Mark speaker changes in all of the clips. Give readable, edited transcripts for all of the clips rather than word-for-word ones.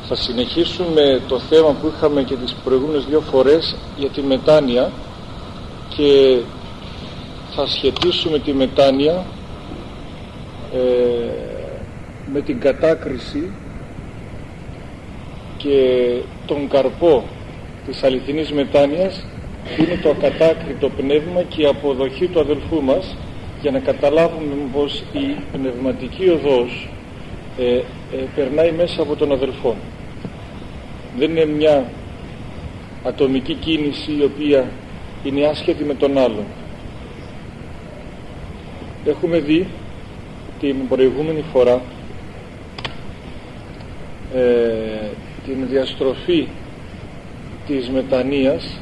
Speaker 1: Θα συνεχίσουμε το θέμα που είχαμε και τις προηγούμενες δύο φορές για τη μετάνοια και θα σχετίσουμε τη μετάνοια με την κατάκριση και τον καρπό της αληθινής μετάνοιας είναι το ακατάκριτο πνεύμα και η αποδοχή του αδελφού μας, για να καταλάβουμε πως η πνευματική οδός περνάει μέσα από τον αδελφό. Δεν είναι μια ατομική κίνηση η οποία είναι άσχετη με τον άλλον. Έχουμε δει την προηγούμενη φορά την διαστροφή της μετανοίας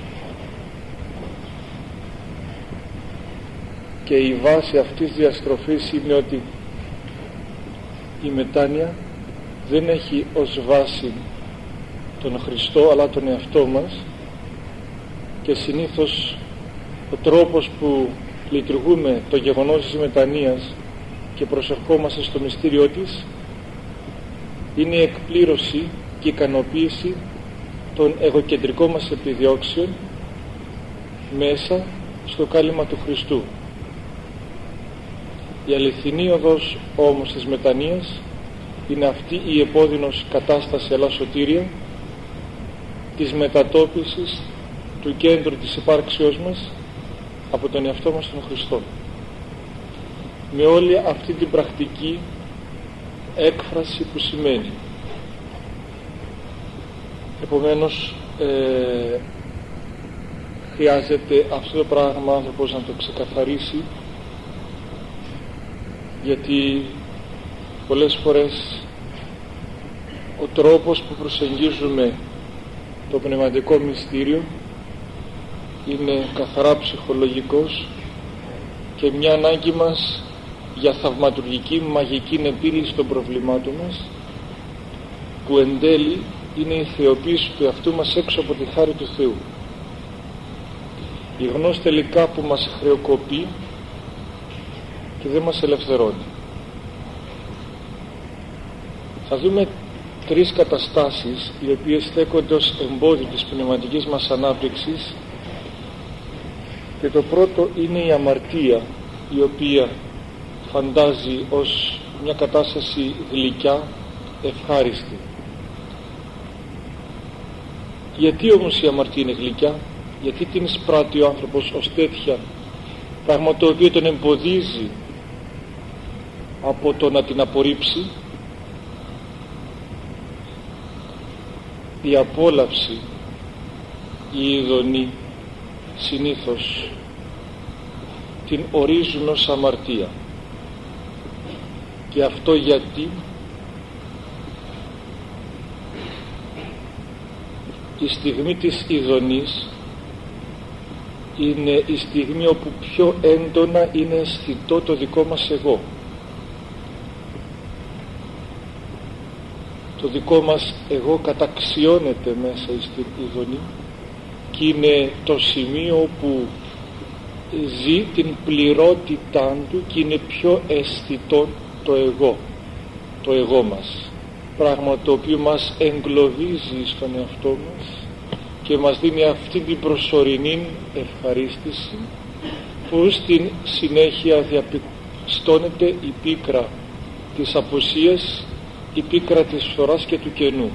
Speaker 1: και η βάση αυτής της διαστροφής είναι ότι η μετάνοια δεν έχει ως βάση τον Χριστό αλλά τον εαυτό μας, και συνήθως ο τρόπος που λειτουργούμε το γεγονός της μετανοίας και προσευχόμαστε στο μυστήριό της είναι η εκπλήρωση και η ικανοποίηση των εγωκεντρικών μας επιδιώξεων μέσα στο κάλυμα του Χριστού. Η αληθινή οδός όμως της μετανοίας είναι αυτή η επώδυνος κατάσταση αλλά σωτήρια της μετατόπισης του κέντρου της υπάρξεώς μας από τον εαυτό μας τον Χριστό, με όλη αυτή την πρακτική έκφραση που σημαίνει. Επομένως χρειάζεται αυτό το πράγμα ο άνθρωπος να το ξεκαθαρίσει, γιατί πολλές φορές ο τρόπος που προσεγγίζουμε το πνευματικό μυστήριο είναι καθαρά ψυχολογικός και μια ανάγκη μας για θαυματουργική μαγική επίλυση των προβλημάτων μας, που εν τέλει είναι η θεοποίηση του εαυτού μας έξω από τη χάρη του Θεού. Η γνώση τελικά που μας χρεοκοπεί και δεν μας ελευθερώνει. Θα δούμε τρεις καταστάσεις οι οποίες στέκονται ως εμπόδιο της πνευματικής μας ανάπτυξης, και το πρώτο είναι η αμαρτία, η οποία φαντάζει ως μια κατάσταση γλυκιά, ευχάριστη. Γιατί όμως η αμαρτία είναι γλυκιά? Γιατί την εισπράττει ο άνθρωπος ως τέτοια, πράγμα το οποίο τον εμποδίζει από το να την απορρίψει? Η απόλαυση, η ειδονή συνήθως την ορίζουν ως αμαρτία. Και αυτό γιατί η στιγμή της ειδονής είναι η στιγμή όπου πιο έντονα είναι αισθητό το δικό μας εγώ. Το δικό μας εγώ καταξιώνεται μέσα στην ειδονή και είναι το σημείο που ζει την πληρότητά του και είναι πιο αισθητό το εγώ μας, πράγμα το οποίο μας εγκλωβίζει στον εαυτό μας και μας δίνει αυτή την προσωρινή ευχαρίστηση που στην συνέχεια διαπιστώνεται η πίκρα της απουσίας, η πίκρα της φθοράς και του κενού.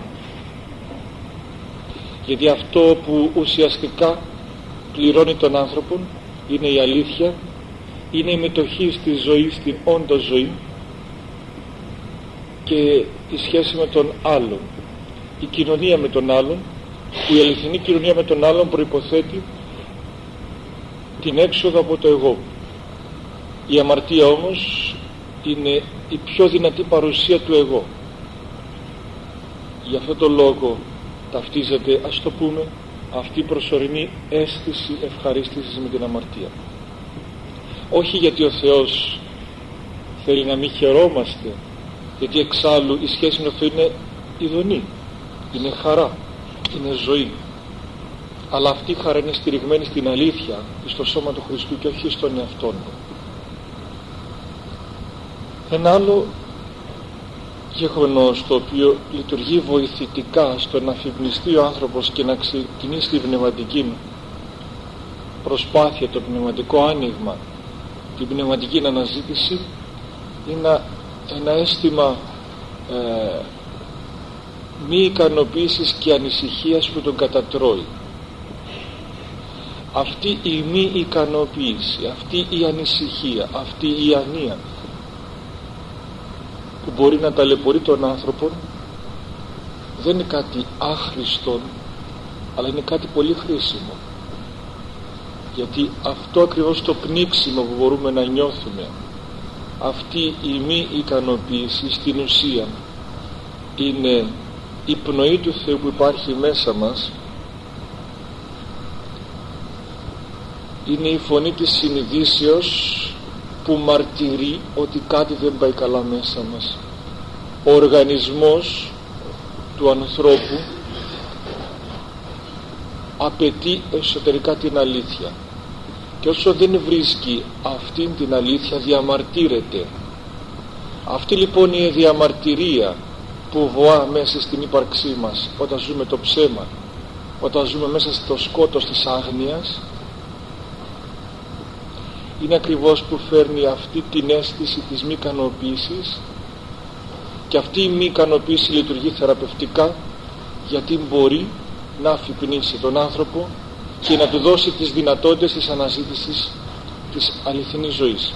Speaker 1: Γιατί αυτό που ουσιαστικά πληρώνει τον άνθρωπο είναι η αλήθεια, είναι η μετοχή στη ζωή, στην όντως ζωή, και η σχέση με τον άλλον, η κοινωνία με τον άλλον, που η αληθινή κοινωνία με τον άλλον προϋποθέτει την έξοδο από το εγώ. Η αμαρτία όμως είναι η πιο δυνατή παρουσία του εγώ. Γι' αυτό το λόγο ταυτίζεται, ας το πούμε, αυτή η προσωρινή αίσθηση ευχαρίστησης με την αμαρτία. Όχι γιατί ο Θεός θέλει να μην χαιρόμαστε, γιατί εξάλλου η σχέση με τον Θεό είναι ειδονή, είναι χαρά, είναι ζωή, αλλά αυτή η χαρά είναι στηριγμένη στην αλήθεια, στο σώμα του Χριστού και όχι στον εαυτόν. Ένα άλλο γεγονός το οποίο λειτουργεί βοηθητικά στο να αφυπνιστεί ο άνθρωπος και να ξεκινήσει την πνευματική προσπάθεια, το πνευματικό άνοιγμα, την πνευματική αναζήτηση, είναι ένα αίσθημα μη ικανοποίησης και ανησυχίας που τον κατατρώει. Αυτή η μη ικανοποίηση, αυτή η ανησυχία, αυτή η ανία που μπορεί να ταλαιπωρεί τον άνθρωπο δεν είναι κάτι άχρηστο, αλλά είναι κάτι πολύ χρήσιμο, γιατί αυτό ακριβώς το πνίξιμο που μπορούμε να νιώθουμε, αυτή η μη ικανοποίηση στην ουσία είναι η πνοή του Θεού που υπάρχει μέσα μας, είναι η φωνή της συνειδήσεως που μαρτυρεί ότι κάτι δεν πάει καλά μέσα μας. Ο οργανισμός του ανθρώπου απαιτεί εσωτερικά την αλήθεια, και όσο δεν βρίσκει αυτήν την αλήθεια διαμαρτύρεται. Αυτή λοιπόν η διαμαρτυρία που βοά μέσα στην ύπαρξή μας όταν ζούμε το ψέμα, όταν ζούμε μέσα στο σκότος της άγνοιας, είναι ακριβώς που φέρνει αυτή την αίσθηση της μη ικανοποίησης, και αυτή η μη ικανοποίηση λειτουργεί θεραπευτικά, γιατί μπορεί να αφυπνίσει τον άνθρωπο και να του δώσει τις δυνατότητες της αναζήτησης της αληθινής ζωής.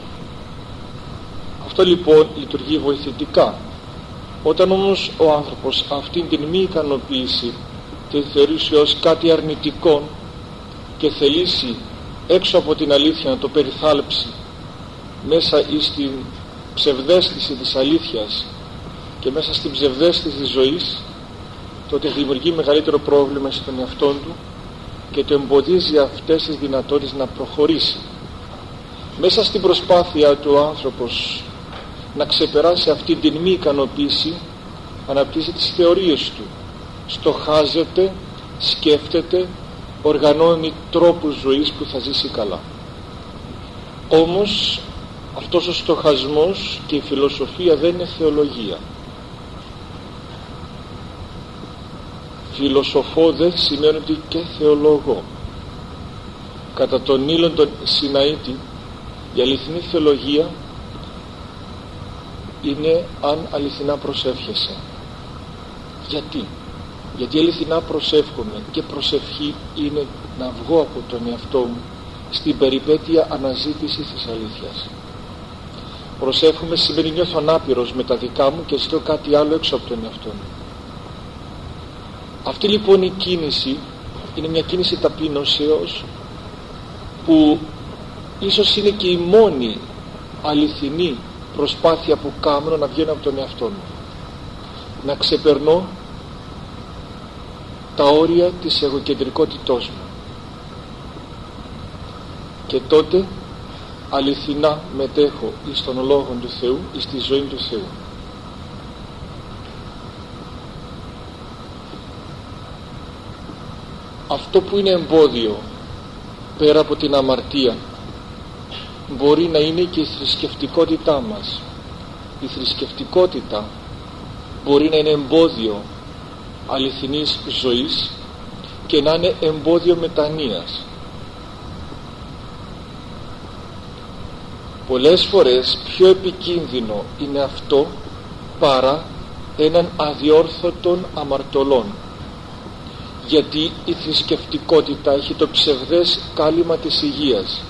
Speaker 1: Αυτό λοιπόν λειτουργεί βοηθητικά. Όταν όμως ο άνθρωπος αυτήν την μη ικανοποίηση τη θεωρήσει ως κάτι αρνητικό και θελήσει έξω από την αλήθεια να το περιθάλψει μέσα στην ψευδαίσθηση της αλήθειας και μέσα στην ψευδαίσθηση της ζωής, τότε δημιουργεί μεγαλύτερο πρόβλημα στον εαυτό του και το εμποδίζει αυτές τις δυνατότητες να προχωρήσει. Μέσα στην προσπάθεια του ο άνθρωπος να ξεπεράσει αυτή την μη ικανοποίηση, αναπτύσσει τις θεωρίες του, στοχάζεται, σκέφτεται, οργανώνει τρόπους ζωής που θα ζήσει καλά. Όμως αυτός ο στοχασμός και η φιλοσοφία δεν είναι θεολογία. Φιλοσοφώ δεν σημαίνει ότι και θεολόγο. Κατά τον Ήλον τον Σιναήτη, η αληθινή θεολογία είναι αν αληθινά προσεύχεσαι. Γιατί αληθινά προσεύχομαι, και προσευχή είναι να βγω από τον εαυτό μου στην περιπέτεια αναζήτησης της αλήθειας. Προσεύχομαι σημαίνει νιώθω ανάπηρος με τα δικά μου και ζητώ κάτι άλλο έξω από τον εαυτό μου. Αυτή λοιπόν η κίνηση είναι μια κίνηση ταπείνωσεως, που ίσως είναι και η μόνη αληθινή προσπάθεια που κάνω να βγαίνω από τον εαυτό μου, να ξεπερνώ τα όρια της εγωκεντρικότητός μου, και τότε αληθινά μετέχω εις τον Λόγο του Θεού, εις τη ζωή του Θεού. Αυτό που είναι εμπόδιο πέρα από την αμαρτία μπορεί να είναι και η θρησκευτικότητά μας. Η θρησκευτικότητα μπορεί να είναι εμπόδιο αληθινής ζωής και να είναι εμπόδιο μετανοίας. Πολλές φορές πιο επικίνδυνο είναι αυτό παρά έναν αδιόρθωτον αμαρτωλών, γιατί η θρησκευτικότητα έχει το ψευδές κάλυμα της υγείας.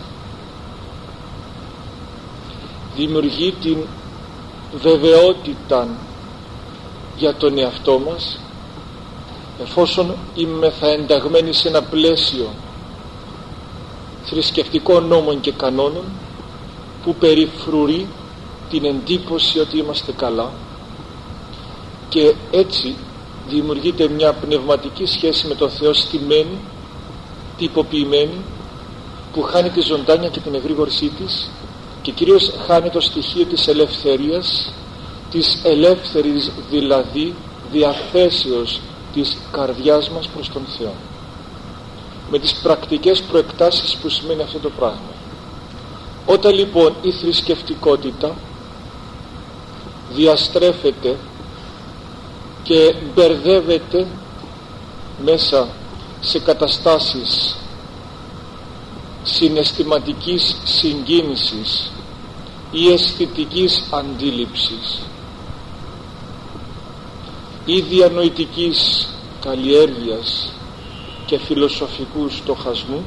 Speaker 1: Δημιουργεί την βεβαιότητα για τον εαυτό μας, εφόσον είμαι θα ενταγμένοι σε ένα πλαίσιο θρησκευτικών νόμων και κανόνων που περιφρουρεί την εντύπωση ότι είμαστε καλά, και έτσι δημιουργείται μια πνευματική σχέση με τον Θεό στημένη, τυποποιημένη, που χάνει τη ζωντάνια και την εγρήγορσή της, και κυρίως χάνει το στοιχείο της ελευθερίας, της ελεύθερης δηλαδή διαθέσεως της καρδιάς μας προς τον Θεό, με τις πρακτικές προεκτάσεις που σημαίνει αυτό το πράγμα. Όταν λοιπόν η θρησκευτικότητα διαστρέφεται και μπερδεύεται μέσα σε καταστάσεις συναισθηματικής συγκίνησης ή αισθητικής αντίληψης ή διανοητικής καλλιέργειας και φιλοσοφικού στοχασμού,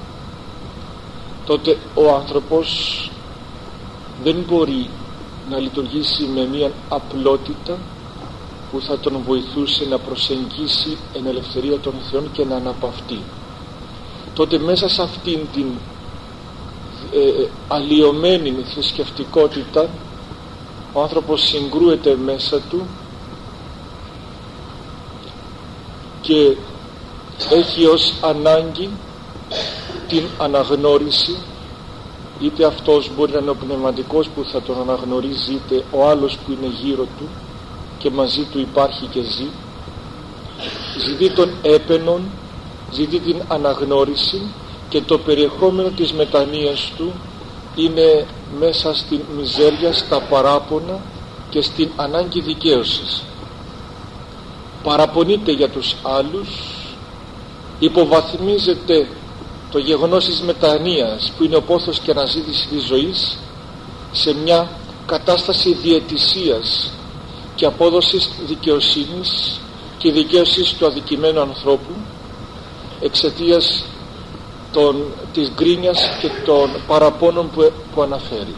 Speaker 1: τότε ο άνθρωπος δεν μπορεί να λειτουργήσει με μια απλότητα που θα τον βοηθούσε να προσεγγίσει εν ελευθερία των Θεών και να αναπαυτεί. Τότε μέσα σε αυτήν την αλλοιωμένη θρησκευτικότητα ο άνθρωπος συγκρούεται μέσα του και έχει ως ανάγκη την αναγνώριση, είτε αυτός μπορεί να είναι ο πνευματικός που θα τον αναγνωρίζει, είτε ο άλλος που είναι γύρω του και μαζί του υπάρχει και ζει. Ζητεί τον έπαινον, ζητεί την αναγνώριση, και το περιεχόμενο της μετανοίας του είναι μέσα στην μιζέρια, στα παράπονα και στην ανάγκη δικαίωσης. Παραπονείται για τους άλλους, υποβαθμίζεται το γεγονός της μετανοίας που είναι ο πόθος και αναζήτηση της ζωής σε μια κατάσταση διαιτησίας και απόδοσης δικαιοσύνης και δικαίωσης του αδικημένου ανθρώπου εξαιτίας της γκρίνιας και των παραπώνων που αναφέρει.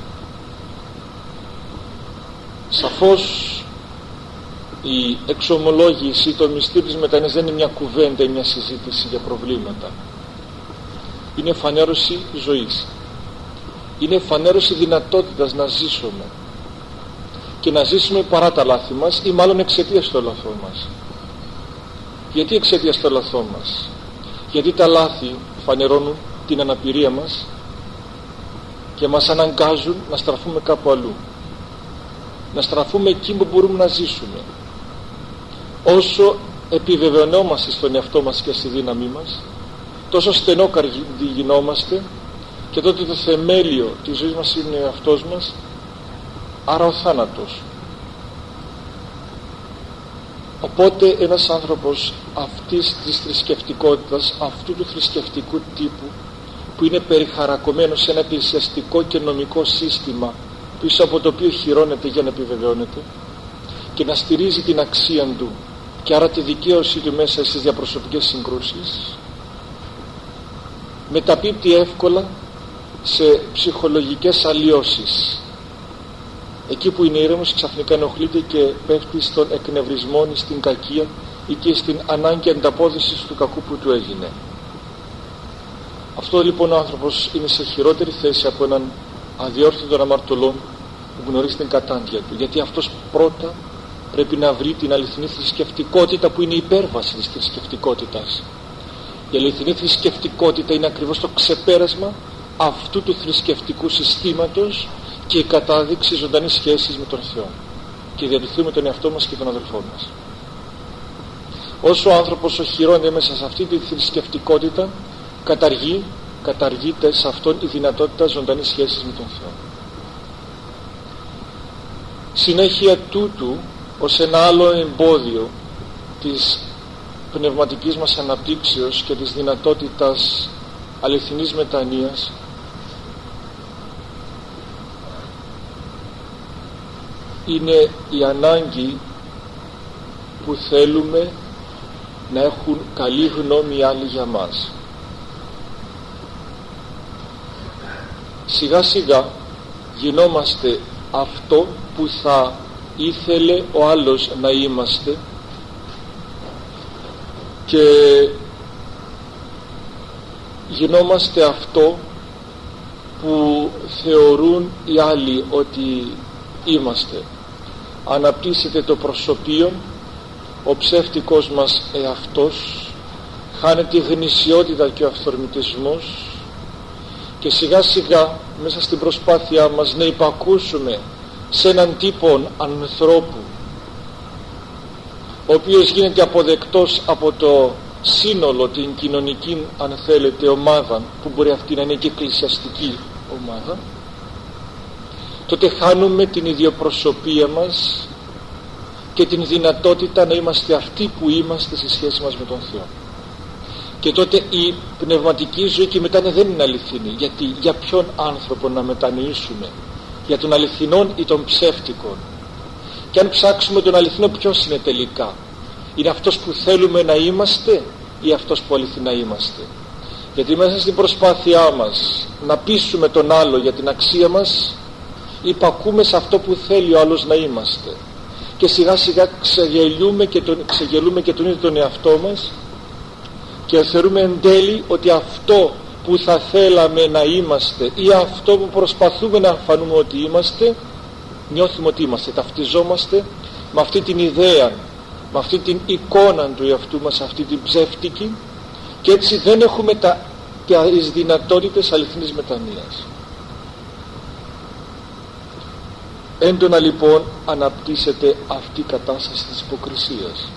Speaker 1: Σαφώς η εξομολόγηση, το μυστήριο της μετανοίας δεν είναι μια κουβέντα ή μια συζήτηση για προβλήματα. Είναι φανέρωση ζωής. Είναι φανέρωση δυνατότητας να ζήσουμε και να ζήσουμε παρά τα λάθη μας, ή μάλλον εξαιτίας των λαθών μας. Γιατί εξαιτίας των λαθών μας? Γιατί τα λάθη φανερώνουν την αναπηρία μας και μας αναγκάζουν να στραφούμε κάπου αλλού, να στραφούμε εκεί που μπορούμε να ζήσουμε. Όσο επιβεβαιωνόμαστε στον εαυτό μας και στη δύναμή μας, τόσο στενόκαρδοι γινόμαστε, και τότε το θεμέλιο της ζωής μας είναι ο εαυτός μας, άρα ο θάνατος. Οπότε ένας άνθρωπος αυτής της θρησκευτικότητας, αυτού του θρησκευτικού τύπου, που είναι περιχαρακωμένο σε ένα εκκλησιαστικό και νομικό σύστημα πίσω από το οποίο χειρώνεται για να επιβεβαιώνεται και να στηρίζει την αξία του και άρα τη δικαίωσή του μέσα στις διαπροσωπικές συγκρούσεις, μεταπίπτει εύκολα σε ψυχολογικές αλλοιώσεις. Εκεί που είναι ήρεμος ξαφνικά ενοχλείται και πέφτει στον εκνευρισμό ή στην κακία ή και στην ανάγκη ανταπόδοσης του κακού που του έγινε. Αυτό λοιπόν ο άνθρωπος είναι σε χειρότερη θέση από έναν αδιόρθωτο αμαρτωλόν που γνωρίζει την κατάντια του, γιατί αυτός πρώτα πρέπει να βρει την αληθινή θρησκευτικότητα που είναι η υπέρβαση της θρησκευτικότητας. Η αληθινή θρησκευτικότητα είναι ακριβώς το ξεπέρασμα αυτού του θρησκευτικού συστήματος και η κατάδειξη ζωντανής σχέσης με τον Θεό και διατηρούμε τον εαυτό μας και τον αδελφό μας. Όσο ο άνθρωπος οχυρώνεται μέσα σε αυτή τη θρησκευτικότητα, καταργείται σε αυτόν η δυνατότητα ζωντανής σχέσης με τον Θεό. Συνέχεια τούτου, ως ένα άλλο εμπόδιο της πνευματικής μας αναπτύξεως και της δυνατότητας αληθινής μετανοίας, είναι η ανάγκη που θέλουμε να έχουν καλή γνώμη οι άλλοι για μας. Σιγά σιγά γινόμαστε αυτό που θα ήθελε ο άλλος να είμαστε και γινόμαστε αυτό που θεωρούν οι άλλοι ότι είμαστε. Αναπτύσσεται το προσωπείο, ο ψεύτικος μας εαυτός, χάνεται η γνησιότητα και ο αυθορμητισμός, και σιγά σιγά μέσα στην προσπάθειά μας να υπακούσουμε σε έναν τύπο ανθρώπου ο οποίος γίνεται αποδεκτός από το σύνολο, την κοινωνική αν θέλετε ομάδα, που μπορεί αυτή να είναι και εκκλησιαστική ομάδα, τότε χάνουμε την ιδιοπροσωπία μας και την δυνατότητα να είμαστε αυτοί που είμαστε στη σχέση μας με τον Θεό. Και τότε η πνευματική ζωή και μετά δεν είναι αληθινή. Γιατί για ποιον άνθρωπο να μετανοήσουμε, για τον αληθινόν ή τον ψεύτικον? Και αν ψάξουμε τον αληθινό, ποιος είναι τελικά? Είναι αυτός που θέλουμε να είμαστε ή αυτός που αληθινά είμαστε? Γιατί μέσα στην προσπάθειά μας να πείσουμε τον άλλο για την αξία μας, υπακούμε σε αυτό που θέλει ο άλλος να είμαστε, και σιγά σιγά ξεγελούμε και τον ίδιο τον εαυτό μας, και θεωρούμε εν τέλει ότι αυτό που θα θέλαμε να είμαστε ή αυτό που προσπαθούμε να φανούμε ότι είμαστε, νιώθουμε ότι είμαστε, ταυτιζόμαστε με αυτή την ιδέα, με αυτή την εικόνα του εαυτού μας, αυτή την ψεύτικη, και έτσι δεν έχουμε τις δυνατότητες αληθινής μετανοίας. Έντονα λοιπόν αναπτύσσεται αυτή η κατάσταση της υποκρισίας.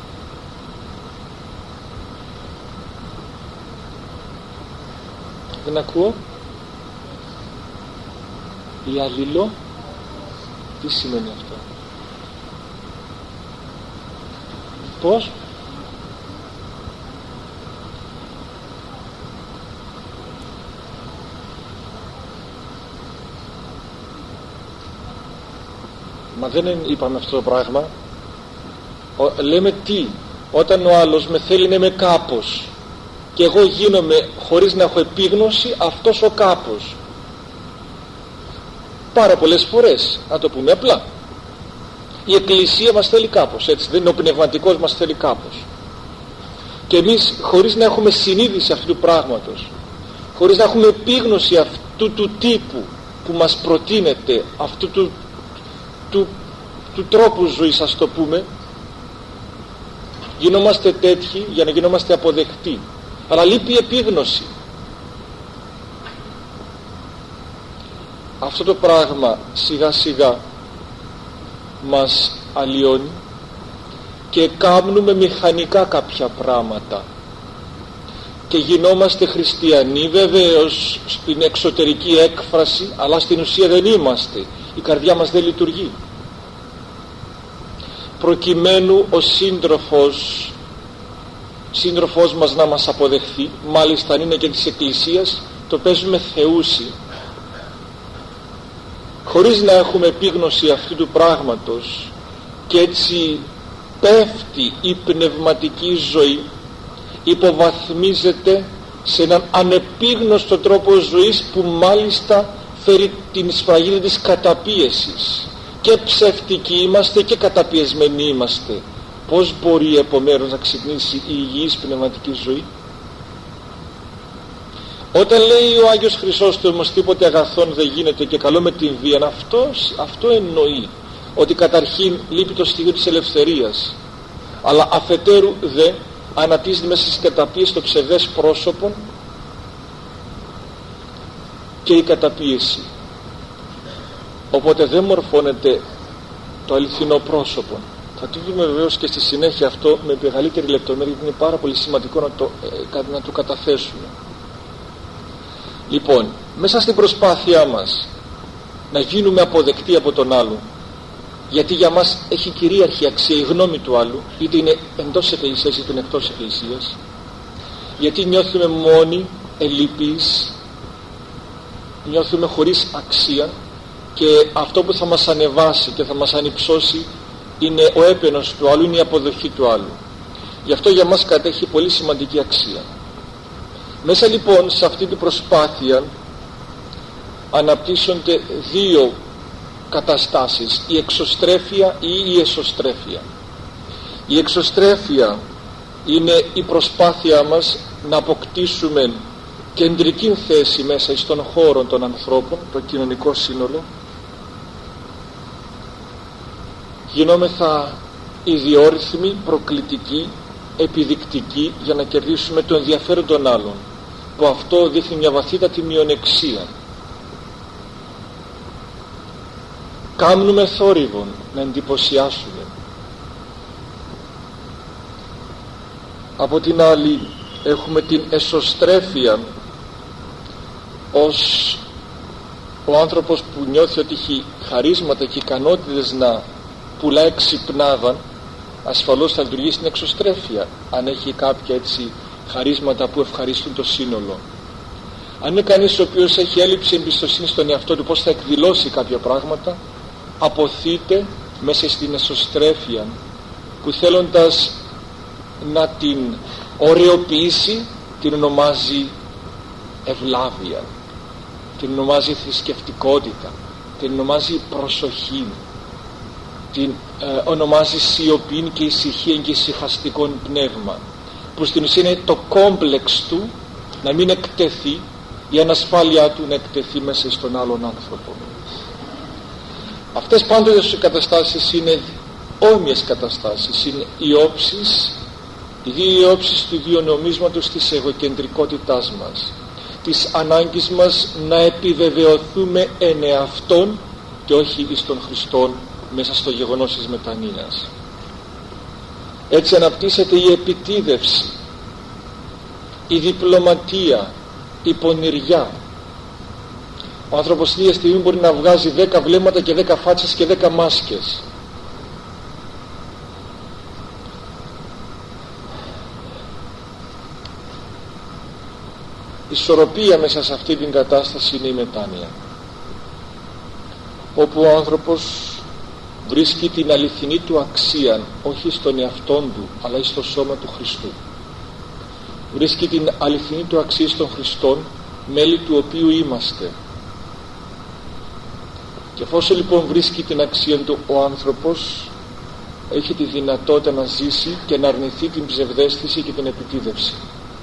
Speaker 1: Δεν ακούω. Η αλληλό, τι σημαίνει αυτό? Πώς? Μα δεν είπαμε αυτό το πράγμα. Λέμε τι? Όταν ο άλλος με θέλει να είμαι κάπως και εγώ γίνομαι χωρίς να έχω επίγνωση αυτός ο κάπως. Πάρα πολλές φορές, να το πούμε απλά, η Εκκλησία μας θέλει κάπως, έτσι δεν είναι? Ο πνευματικός μας θέλει κάπως, και εμείς χωρίς να έχουμε συνείδηση αυτού του πράγματος, χωρίς να έχουμε επίγνωση αυτού του τύπου που μας προτείνεται, αυτού του τρόπου ζωής, ας το πούμε, γινόμαστε τέτοιοι για να γινόμαστε αποδεκτοί, αλλά λείπει η επίγνωση. Αυτό το πράγμα σιγά σιγά μας αλλοιώνει και κάνουμε μηχανικά κάποια πράγματα και γινόμαστε χριστιανοί, βεβαίως στην εξωτερική έκφραση, αλλά στην ουσία δεν είμαστε. Η καρδιά μας δεν λειτουργεί. Προκειμένου ο σύντροφός μας να μας αποδεχθεί, μάλιστα αν είναι και της Εκκλησίας, το παίζουμε θεούσι, χωρίς να έχουμε επίγνωση αυτού του πράγματος, και έτσι πέφτει η πνευματική ζωή, υποβαθμίζεται σε έναν ανεπίγνωστο τρόπο ζωής που μάλιστα φέρει την σφραγίδα της καταπίεσης, και ψεύτικοι είμαστε και καταπιεσμένοι είμαστε. Πώς μπορεί επομένως να ξεκινήσει η υγιής πνευματική ζωή? Όταν λέει ο Άγιος Χρυσόστομος τίποτε αγαθόν δεν γίνεται και καλό με την βία, αυτό εννοεί ότι καταρχήν λείπει το στοιχείο της ελευθερίας, αλλά αφετέρου δε αναπτύσσεται μέσα στις καταπίεσεις το ψευδές πρόσωπο και η καταπίεση. Οπότε δεν μορφώνεται το αληθινό πρόσωπο. Θα το δούμε βεβαίως και στη συνέχεια αυτό με μεγαλύτερη λεπτομέρεια, γιατί είναι πάρα πολύ σημαντικό να το καταθέσουμε. Λοιπόν, μέσα στην προσπάθειά μας να γίνουμε αποδεκτοί από τον άλλο, γιατί για μας έχει κυρίαρχη αξία η γνώμη του άλλου, είτε είναι εντός εκκλησίας είτε είναι εκτός εκκλησίας, γιατί νιώθουμε μόνοι, ελλειπείς, νιώθουμε χωρίς αξία, και αυτό που θα μας ανεβάσει και θα μας ανυψώσει είναι ο έπαινος του άλλου, είναι η αποδοχή του άλλου. Γι' αυτό για μας κατέχει πολύ σημαντική αξία. Μέσα λοιπόν σε αυτή την προσπάθεια αναπτύσσονται δύο καταστάσεις, η εξωστρέφεια ή η εσωστρέφεια. Η εξωστρέφεια είναι η προσπάθεια μας να αποκτήσουμε κεντρική θέση μέσα στον χώρο των ανθρώπων, το κοινωνικό σύνολο. Γινόμεθα ιδιόρυθμοι, προκλητικοί, επιδεικτικοί για να κερδίσουμε το ενδιαφέρον των άλλων, που αυτό δείχνει μια βαθύτατη μειονεξία. Κάμνουμε θόρυβον να εντυπωσιάσουμε. Από την άλλη έχουμε την εσωστρέφεια ως ο άνθρωπος που νιώθει ότι έχει χαρίσματα και ικανότητες να πουλάει ξυπνάδαν, ασφαλώς θα λειτουργήσει στην εξωστρέφεια αν έχει κάποια έτσι χαρίσματα που ευχαριστούν το σύνολο. Αν είναι κανείς ο οποίος έχει έλλειψη εμπιστοσύνη στον εαυτό του πώς θα εκδηλώσει κάποια πράγματα, αποθείται μέσα στην εσωστρέφεια που θέλοντας να την ωρεοποιήσει την ονομάζει ευλάβεια, την ονομάζει θρησκευτικότητα, την ονομάζει προσοχή, την ονομάζει σιωπή και ησυχία και ησυχαστικό πνεύμα, που στην ουσία είναι το κόμπλεξ του να μην εκτεθεί, η ανασφάλειά του να εκτεθεί μέσα στον άλλον άνθρωπο. Αυτές πάντοτε οι καταστάσεις είναι όμοιες καταστάσεις, είναι οι όψεις, οι δύο όψεις του ίδιου νομίσματος της εγωκεντρικότητάς μας, της ανάγκης μας να επιβεβαιωθούμε εν εαυτόν και όχι εις τον Χριστόν μέσα στο γεγονός της μετανοίας. Έτσι αναπτύσσεται η επιτίδευση, η διπλωματία, η πονηριά. Ο άνθρωπος ίδια στιγμή μπορεί να βγάζει 10 βλέμματα και 10 φάτσες και 10 μάσκες. Η ισορροπία μέσα σε αυτή την κατάσταση είναι η μετάνοια, όπου ο άνθρωπος βρίσκει την αληθινή του αξία όχι στον εαυτόν του αλλά στο σώμα του Χριστού. Βρίσκει την αληθινή του αξία στον Χριστόν, μέλη του οποίου είμαστε. Και εφόσον λοιπόν βρίσκει την αξία του, ο άνθρωπος έχει τη δυνατότητα να ζήσει και να αρνηθεί την ψευδαίσθηση και την επιτίδευση.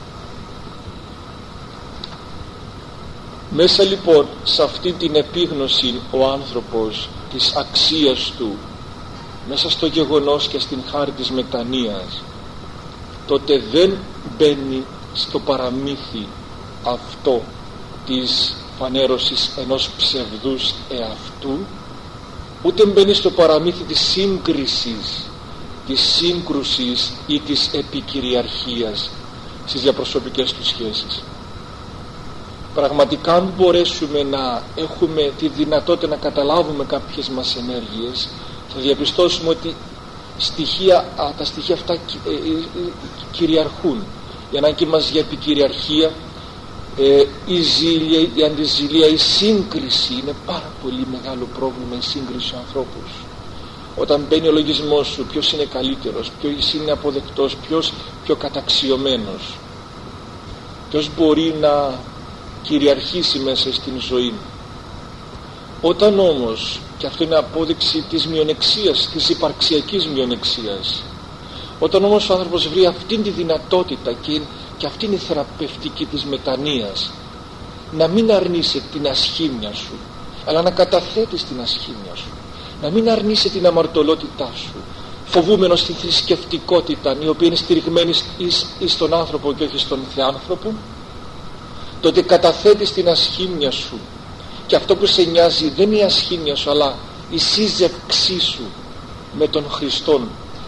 Speaker 1: Μέσα λοιπόν σε αυτή την επίγνωση ο άνθρωπος της αξίας του, μέσα στο γεγονός και στην χάρη της μετανοίας, τότε δεν μπαίνει στο παραμύθι αυτό της φανέρωσης ενός ψευδούς εαυτού, ούτε μπαίνει στο παραμύθι της σύγκρισης, της σύγκρουσης ή της επικυριαρχίας στις διαπροσωπικές του σχέσεις. Πραγματικά αν μπορέσουμε να έχουμε τη δυνατότητα να καταλάβουμε κάποιες μας ενέργειες, θα διαπιστώσουμε ότι τα στοιχεία αυτά κυριαρχούν. Η ανάγκη μας για επικυριαρχία, η ζήλια, η αντιζηλία, η σύγκριση είναι πάρα πολύ μεγάλο πρόβλημα, η σύγκριση στους ανθρώπους. Όταν μπαίνει ο λογισμός σου, ποιος είναι καλύτερος, ποιος είναι αποδεκτός, ποιος πιο καταξιωμένος, ποιος μπορεί να κυριαρχήσει μέσα στην ζωή. Όταν όμως, και αυτό είναι απόδειξη της μειονεξίας, της υπαρξιακής μειονεξίας, όταν όμως ο άνθρωπος βρει αυτήν τη δυνατότητα και αυτήν η θεραπευτική της μετανοίας, να μην αρνείσαι την ασχήμια σου, αλλά να καταθέτεις την ασχήμια σου, να μην αρνείσαι την αμαρτωλότητά σου, φοβούμενος τη θρησκευτικότητα η οποία είναι στηριγμένη εις τον άνθρωπο και όχι στον θεάνθρωπο, τότε καταθέτεις την ασχήμια σου, και αυτό που σε νοιάζει δεν είναι η ασχήμια σου αλλά η σύζευξή σου με τον Χριστόν,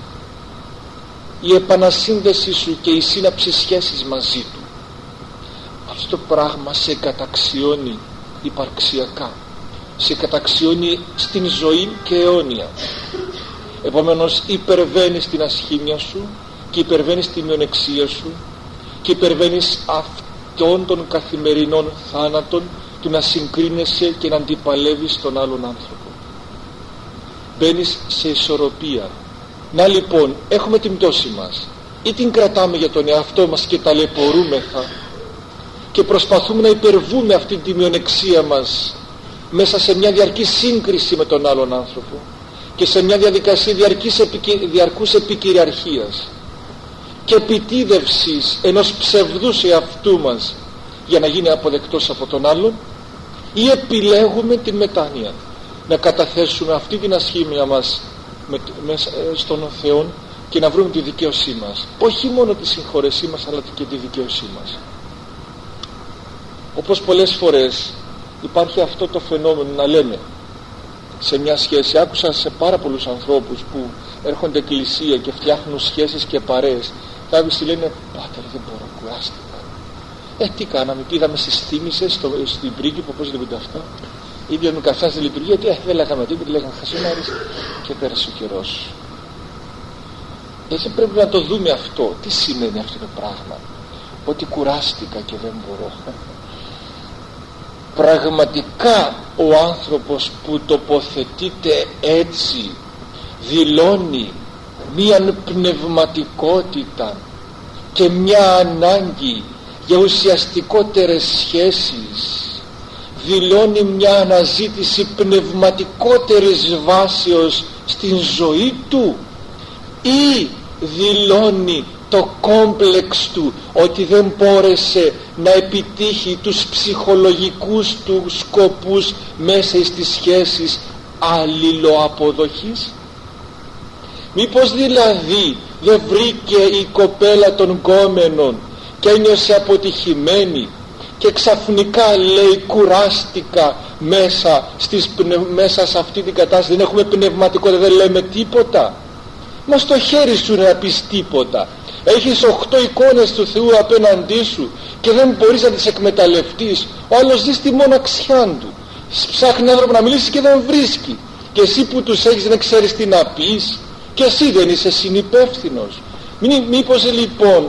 Speaker 1: η επανασύνδεσή σου και η σύναψη σχέσης μαζί του. Αυτό το πράγμα σε καταξιώνει υπαρξιακά, σε καταξιώνει στην ζωή και αιώνια. Επομένως υπερβαίνεις την ασχήμια σου και υπερβαίνεις τη μειονεξία σου και υπερβαίνεις αυτών των καθημερινών θάνατων του να συγκρίνεσαι και να αντιπαλεύεις τον άλλον άνθρωπο. Μπαίνεις σε ισορροπία. Να λοιπόν, έχουμε την πτώση μας, ή την κρατάμε για τον εαυτό μας και ταλαιπωρούμεθα και προσπαθούμε να υπερβούμε αυτή τη μειονεξία μας μέσα σε μια διαρκή σύγκριση με τον άλλον άνθρωπο και σε μια διαδικασία διαρκούς επικυριαρχίας και επιτίδευσης ενός ψευδούς εαυτού μας για να γίνει αποδεκτός από τον άλλον, ή επιλέγουμε την μετάνοια, να καταθέσουμε αυτή την ασχήμια μας στον Θεό και να βρούμε τη δικαίωσή μας, όχι μόνο τη συγχώρεσή μας αλλά και τη δικαίωσή μας. Όπως πολλές φορές υπάρχει αυτό το φαινόμενο να λέμε σε μια σχέση, άκουσα σε πάρα πολλούς ανθρώπους που έρχονται εκκλησία και φτιάχνουν σχέσεις και παρέες, κάποιοι λένε πάτερ δεν μπορώ, κουράστηκα. Τι κάναμε, πήγαμε στις θύμησες στην Πρίγκιπο, πώς λέγονται αυτά, ίδιο μου καθένα στη λειτουργία, ότι δεν λέγαμε τίποτα, λέγαμε χασινάρις και πέρασε ο καιρός. Έτσι πρέπει να το δούμε αυτό. Τι σημαίνει αυτό το πράγμα? Ότι κουράστηκα και δεν μπορώ. Πραγματικά ο άνθρωπος που τοποθετείται έτσι δηλώνει μία πνευματικότητα και μια ανάγκη για ουσιαστικότερες σχέσεις, δηλώνει μια αναζήτηση πνευματικότερης βάσεως στην ζωή του, ή δηλώνει το κόμπλεξ του ότι δεν μπόρεσε να επιτύχει τους ψυχολογικούς του σκοπούς μέσα στις σχέσεις αλληλοαποδοχής? Μήπως δηλαδή δεν βρήκε η κοπέλα των γκόμενων και ένιωσε αποτυχημένη και ξαφνικά λέει κουράστηκα μέσα σε αυτή την κατάσταση, δεν έχουμε πνευματικότητα, δεν λέμε τίποτα? Μα στο χέρι σου να πεις τίποτα. Έχεις 8 εικόνες του Θεού απέναντί σου και δεν μπορείς να τις εκμεταλλευτείς. Ο άλλος ζει στη μοναξιά του, ψάχνει άνθρωπο να μιλήσει και δεν βρίσκει, και εσύ που τους έχεις δεν ξέρεις τι να πεις, και εσύ δεν είσαι συνυπεύθυνος? Μήπως λοιπόν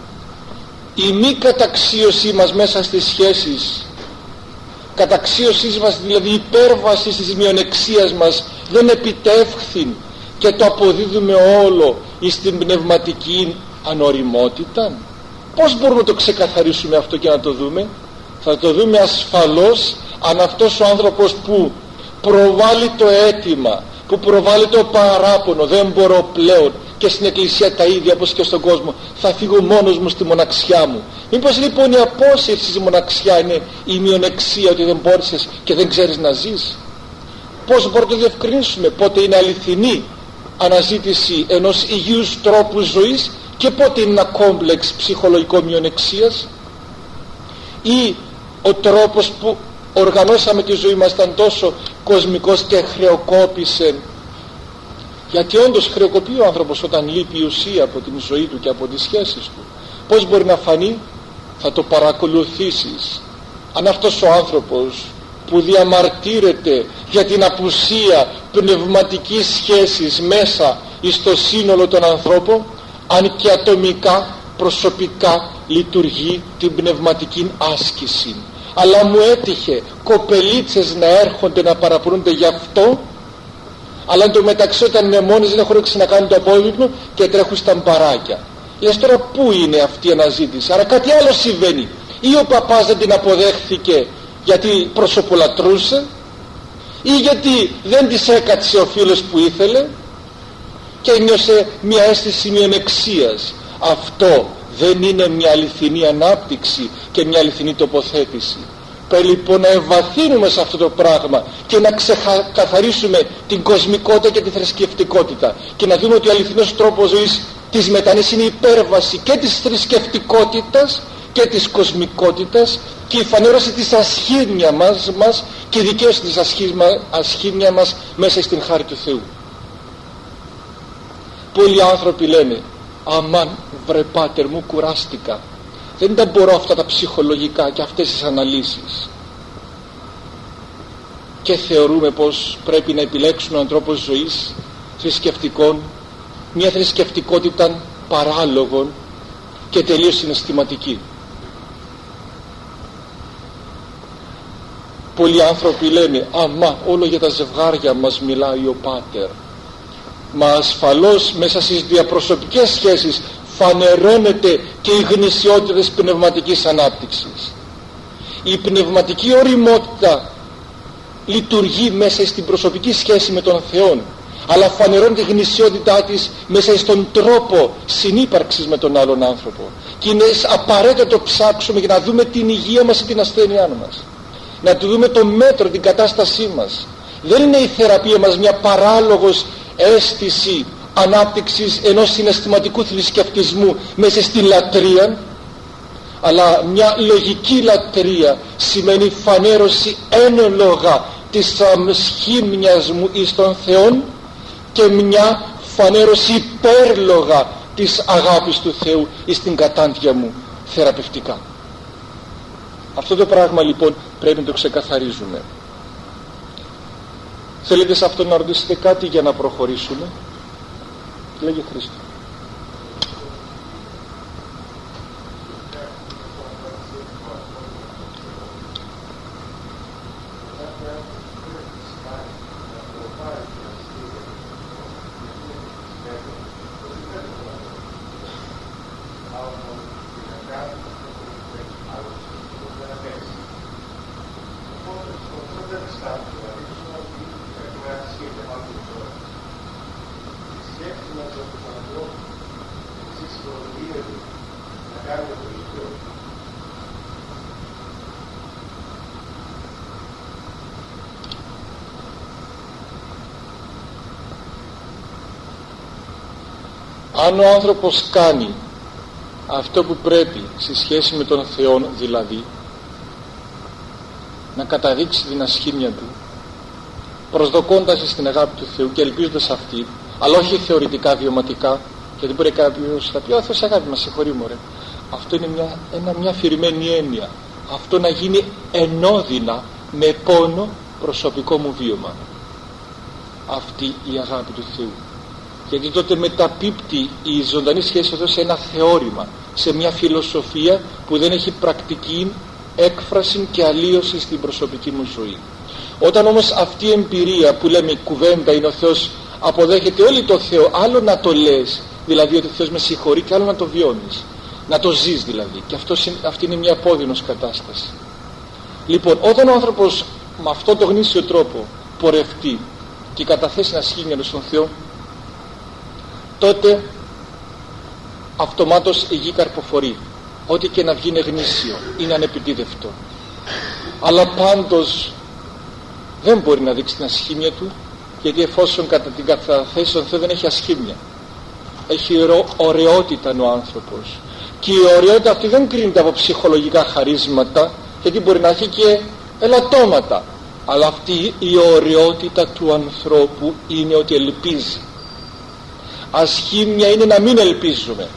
Speaker 1: η μη καταξίωσή μας μέσα στις σχέσεις, καταξίωσή μας δηλαδή υπέρβαση της μειονεξίας μας, δεν επιτεύχθη και το αποδίδουμε όλο στην πνευματική ανοριμότητα? Πώς μπορούμε να το ξεκαθαρίσουμε αυτό και να το δούμε? Θα το δούμε ασφαλώς αν αυτός ο άνθρωπος που προβάλλει το αίτημα, που προβάλλει το παράπονο, δεν μπορώ πλέον, και στην εκκλησία τα ίδια όπως και στον κόσμο, θα φύγω μόνος μου στη μοναξιά μου. Μήπως λοιπόν η απόσυρση στη μοναξιά είναι η μειονεξία, ότι δεν μπόρεσες και δεν ξέρεις να ζεις? Πώς μπορούμε να το διευκρινίσουμε? Πότε είναι αληθινή αναζήτηση ενός υγιούς τρόπου ζωής και πότε είναι ένα κόμπλεξ ψυχολογικό μειονεξίας? Ή ο τρόπος που οργανώσαμε τη ζωή μας ήταν τόσο κοσμικός και χρεοκόπησε? Γιατί όντως χρεοκοπεί ο άνθρωπος όταν λείπει η ουσία από την ζωή του και από τις σχέσεις του. Πώς μπορεί να φανεί? Θα το παρακολουθήσεις. Αν αυτός ο άνθρωπος που διαμαρτύρεται για την απουσία πνευματικής σχέσης μέσα στο σύνολο των ανθρώπων, αν και ατομικά, προσωπικά λειτουργεί την πνευματική άσκηση, αλλά μου έτυχε κοπελίτσες να έρχονται να παραπονούνται γι' αυτό, αλλά εν τω μεταξύ όταν είναι μόνες δεν έχουν να κάνουν το απόδειγμα και τρέχουν στα μπαράκια. Λες τώρα πού είναι αυτή η αναζήτηση? Άρα κάτι άλλο συμβαίνει. Ή ο παπάς δεν την αποδέχθηκε γιατί προσωπολατρούσε, ή γιατί δεν της έκατσε ο φίλος που ήθελε και ένιωσε μια αίσθηση μειονεξίας. Αυτό δεν είναι μια αληθινή ανάπτυξη και μια αληθινή τοποθέτηση. Πρέπει λοιπόν να εμβαθύνουμε σε αυτό το πράγμα και να ξεκαθαρίσουμε την κοσμικότητα και τη θρησκευτικότητα και να δούμε ότι ο αληθινός τρόπος ζωής της μετανοίας είναι η υπέρβαση και της θρησκευτικότητας και της κοσμικότητας και η φανέρωση της ασχήνια μας και η δικαίωση της ασχήνια μας μέσα στην χάρη του Θεού. Πολλοί άνθρωποι λένε αμάν βρε πάτερ μου κουράστηκα, δεν τα μπορώ αυτά τα ψυχολογικά και αυτές τις αναλύσεις, και θεωρούμε πως πρέπει να επιλέξουμε έναν τρόπο ζωής θρησκευτικών, μια θρησκευτικότητα παράλογων και τελείως συναισθηματική. Πολλοί άνθρωποι λένε αμά όλο για τα ζευγάρια μας μιλάει ο πάτερ. Μα ασφαλώς μέσα στις διαπροσωπικές σχέσεις φανερώνεται και η γνησιότητα της πνευματικής ανάπτυξης. Η πνευματική ωριμότητα λειτουργεί μέσα στην προσωπική σχέση με τον Θεό, αλλά φανερώνεται η γνησιότητά της μέσα στον τρόπο συνύπαρξης με τον άλλον άνθρωπο, και είναι απαραίτητο να το ψάξουμε για να δούμε την υγεία μας ή την ασθένειά μας, να του δούμε το μέτρο, την κατάστασή μας. Δεν είναι η θεραπεία μας μια παράλογος αίσθηση ανάπτυξης ενός συναισθηματικού θρησκευτισμού μέσα στην λατρεία, αλλά μια λογική λατρεία σημαίνει φανέρωση ένλογα της αμσχήμιας μου εις τον Θεόν και μια φανέρωση υπέρλογα της αγάπης του Θεού εις την κατάντια μου θεραπευτικά. Αυτό το πράγμα λοιπόν πρέπει να το ξεκαθαρίζουμε. Θέλετε σε αυτό να ρωτήσετε κάτι για να προχωρήσουμε? Λέγε Χρήστο. Αν ο άνθρωπος κάνει αυτό που πρέπει στη σχέση με τον Θεό, δηλαδή να καταδείξει την ασχήμια του, προσδοκώντας στην αγάπη του Θεού και ελπίζοντας αυτή, αλλά όχι θεωρητικά, βιωματικά, γιατί μπορεί κάποιος να πει «Ο Θεός αγάπη μας, συγχωρεί μωρέ». Αυτό είναι μια αφηρημένη έννοια. Αυτό να γίνει ενώδυνα με πόνο προσωπικό μου βίωμα, αυτή η αγάπη του Θεού. Γιατί τότε μεταπίπτει η ζωντανή σχέση εδώ σε ένα θεώρημα, σε μια φιλοσοφία που δεν έχει πρακτική έκφραση και αλλίωση στην προσωπική μου ζωή. Όταν όμως αυτή η εμπειρία που λέμε η κουβέντα είναι ο Θεός, αποδέχεται όλη το Θεό, άλλο να το λες, δηλαδή ότι ο Θεός με συγχωρεί, και άλλο να το βιώνεις, να το ζεις δηλαδή, και αυτή είναι μια απόδεινος κατάσταση. Λοιπόν, όταν ο άνθρωπος με αυτόν τον γνήσιο τρόπο πορευτεί και καταθέσει ένα σχήμιο στον Θεό, τότε αυτομάτως η γη καρποφορεί. Ό,τι και να βγει είναι γνήσιο, είναι ανεπιτίδευτο. Αλλά πάντως δεν μπορεί να δείξει την ασχήμια του, γιατί εφόσον κατά την καταθέση στον Θεό δεν έχει ασχήμια, έχει ωραιότητα ο άνθρωπος, και η ωραιότητα αυτή δεν κρίνεται από ψυχολογικά χαρίσματα, γιατί μπορεί να έχει και ελαττώματα, αλλά αυτή η ωραιότητα του ανθρώπου είναι ότι ελπίζει. Ασχήμια είναι να μην ελπίζουμε.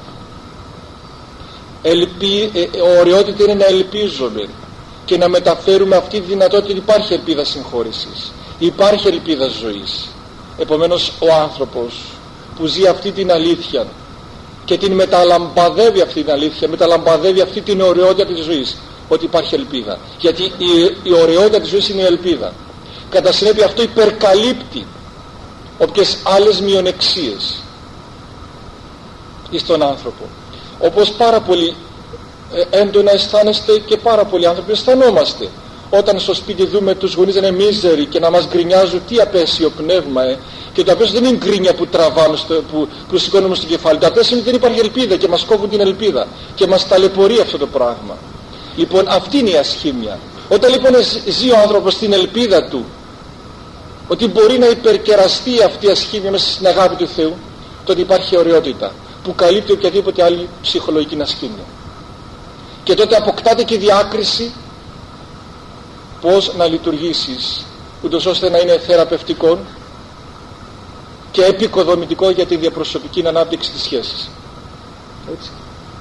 Speaker 1: Ωραιότητα είναι να ελπίζουμε και να μεταφέρουμε αυτή τη δυνατότητα ότι υπάρχει ελπίδα συγχώρησης, υπάρχει ελπίδα ζωής. Επομένως ο άνθρωπος που ζει αυτή την αλήθεια και την μεταλαμπαδεύει αυτή την αλήθεια, μεταλαμπαδεύει αυτή την ωραιότητα της ζωής, ότι υπάρχει ελπίδα, γιατί η ωραιότητα της ζωής είναι η ελπίδα. Κατά συνέπεια αυτό υπερκαλύπτει όποιες άλλες μειονεξίες εις τον άνθρωπο. Όπως πάρα πολύ έντονα αισθάνεστε και πάρα πολλοί άνθρωποι αισθανόμαστε όταν στο σπίτι δούμε τους γονείς να είναι μίζεροι και να μας γκρινιάζουν τι απέσιο πνεύμα, και το απέσιο δεν είναι γκρίνια που τραβάμε, που σηκώνουμε στο κεφάλι. Το απέσιο είναι ότι δεν υπάρχει ελπίδα και μας κόβουν την ελπίδα και μας ταλαιπωρεί αυτό το πράγμα. Λοιπόν, αυτή είναι η ασχήμια. Όταν λοιπόν ζει ο άνθρωπος στην ελπίδα του ότι μπορεί να υπερκεραστεί αυτή η ασχήμια μέσα στην αγάπη του Θεού, τότε υπάρχει ωραιότητα που καλύπτει οποιαδήποτε άλλη ψυχολογική ασχήμια. Και τότε αποκτάται και η διάκριση πώς να λειτουργήσεις, ούτως ώστε να είναι θεραπευτικό και επικοδομητικό για τη διαπροσωπική ανάπτυξη της σχέσης. Έτσι.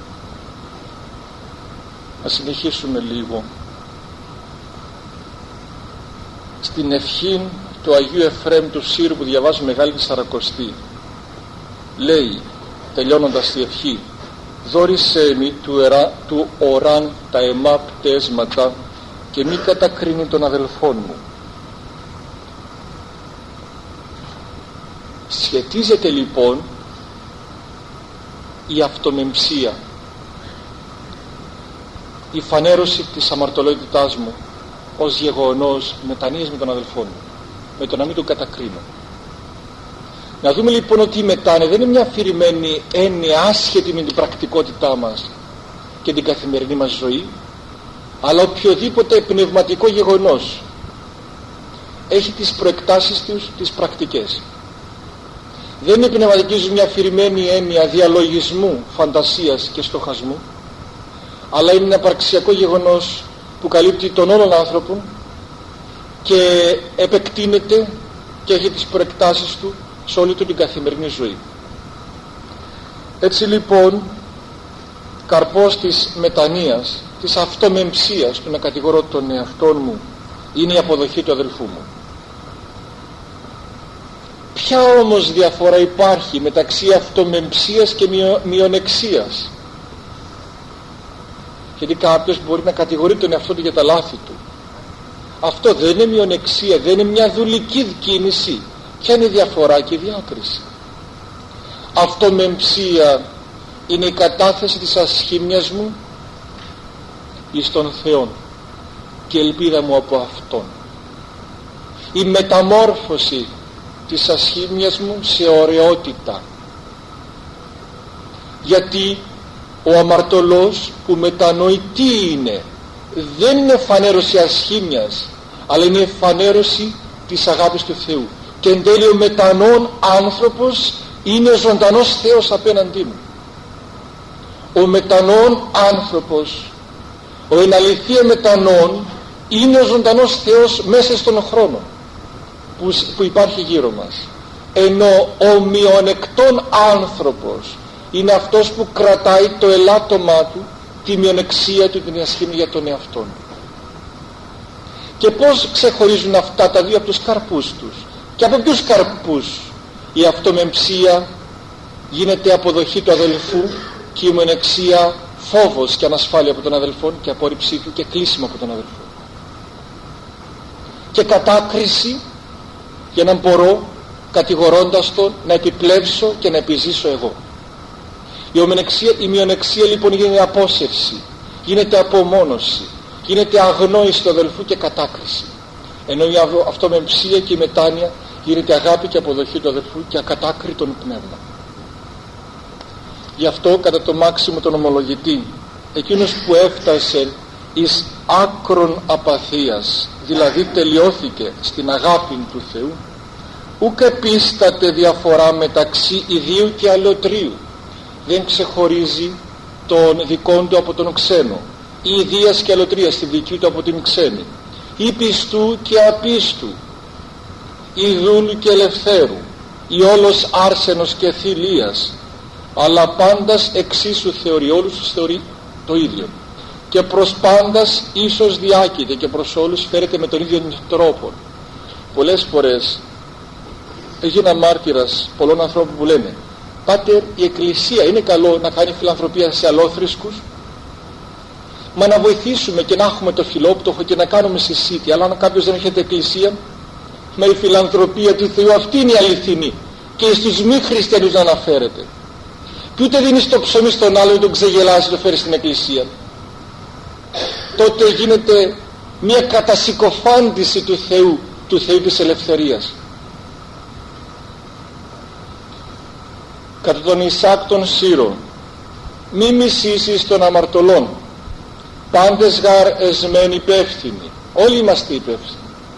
Speaker 1: Ας συνεχίσουμε λίγο. Στην ευχή του Αγίου Εφραίμ του Σύρου που διαβάζει Μεγάλη Τεσσαρακοστή, λέει τελειώνοντας τη ευχή: «Δώρισέ μη του οράν τα εμά πτέσματα και μη κατακρίνει των αδελφών μου». Σχετίζεται λοιπόν η αυτομεμψία, η φανέρωση της αμαρτωλότητάς μου ως γεγονός μετανοίας με τον αδελφό μου, με το να μην τον κατακρίνω. Να δούμε λοιπόν ότι η μετάνοια δεν είναι μια αφηρημένη έννοια άσχετη με την πρακτικότητά μας και την καθημερινή μας ζωή, αλλά οποιοδήποτε πνευματικό γεγονός έχει τις προεκτάσεις του, τις πρακτικές. Δεν είναι πνευματική ζωή μια αφηρημένη έννοια διαλογισμού, φαντασίας και στοχασμού, αλλά είναι ένα υπαρξιακό γεγονός που καλύπτει τον όλον άνθρωπο και επεκτείνεται και έχει τις προεκτάσεις του σε όλη του την καθημερινή ζωή. Έτσι λοιπόν, καρπός της μετανοίας, της αυτομεμψίας του να κατηγορώ τον εαυτό μου, είναι η αποδοχή του αδελφού μου. Ποια όμως διαφορά υπάρχει μεταξύ αυτομεμψίας και μειονεξίας? Γιατί κάποιος μπορεί να κατηγορεί τον εαυτό του για τα λάθη του. Αυτό δεν είναι μειονεξία, δεν είναι μια δουλική κίνηση? Ποια είναι η διαφορά και η διάκριση? Αυτομεμψία είναι η κατάθεση της ασχήμιας μου εις τον Θεό και ελπίδα μου από Αυτόν. Η μεταμόρφωση της ασχήμιας μου σε ωραιότητα. Γιατί ο αμαρτωλός που μετανοεί τι είναι, δεν είναι φανέρωση ασχήμιας, αλλά είναι φανέρωση της αγάπης του Θεού. Και εν τέλει ο μετανοών άνθρωπος είναι ο ζωντανός Θεός απέναντί μου. Ο μετανοών άνθρωπος, ο εν αληθεία μετανοών, είναι ο ζωντανός Θεός μέσα στον χρόνο που υπάρχει γύρω μας. Ενώ ο μειονεκτών άνθρωπος είναι αυτός που κρατάει το ελάττωμά του, τη μειονεξία του, την ασχήμη για τον εαυτόν. Και πώς ξεχωρίζουν αυτά τα δύο από τους καρπούς τους? Και από ποιους καρπούς? Η αυτομεμψία γίνεται αποδοχή του αδελφού και η μειονεξία φόβος και ανασφάλεια από τον αδελφόν και απόρριψή του και κλείσιμο από τον αδελφό. Και κατάκριση για να μπορώ κατηγορώντας τον να επιπλέψω και να επιζήσω εγώ. Η μειονεξία λοιπόν γίνεται απόσυρση, γίνεται απομόνωση, γίνεται αγνόηση του αδελφού και κατάκριση. Ενώ η αυτομεμψία και η μετάνοια γίνεται αγάπη και αποδοχή του αδελφού και ακατάκριτον πνεύμα. Γι' αυτό κατά το μάξιμο τον ομολογητή, εκείνος που έφτασε εις άκρον απαθίας, δηλαδή τελειώθηκε στην αγάπη του Θεού, ουκ επίσταται διαφορά μεταξύ ιδίου και αλλοτρίου. Δεν ξεχωρίζει τον δικών του από τον ξένο, ή ιδίας και αλλοτρίας τη δική του από την ξένη, ή πιστού και απίστου, ή δούλου και ελευθέρου, ή όλος άρσενος και θηλίας, αλλά πάντας εξίσου θεωρεί, όλους τους θεωρεί το ίδιο, και προς πάντας ίσως διάκειται και προς όλους φέρεται με τον ίδιο τρόπο. Πολλές φορές έγινα μάρτυρας πολλών ανθρώπων που λένε: Πάτερ, η Εκκλησία είναι καλό να κάνει φιλανθρωπία σε αλλόθρησκους? Μα να βοηθήσουμε και να έχουμε το φιλόπτωχο και να κάνουμε συσίτη. Αλλά αν κάποιος δεν έχετε Εκκλησία, με η φιλανθρωπία του Θεού αυτή είναι η αληθινή, και στους μη χριστιανούς να αναφέρεται. Και ούτε δίνεις το ψωμί στον άλλο ή τον ξεγελάζει, το φέρει στην Εκκλησία. Τότε γίνεται μια κατασυκοφάντηση του Θεού της ελευθερίας. Κατά τον Ισάκ τον Σύρο, μη μισήσεις των αμαρτωλών, πάντες γαρ εσμέν υπεύθυνοι. Όλοι είμαστε υπεύθυνοι.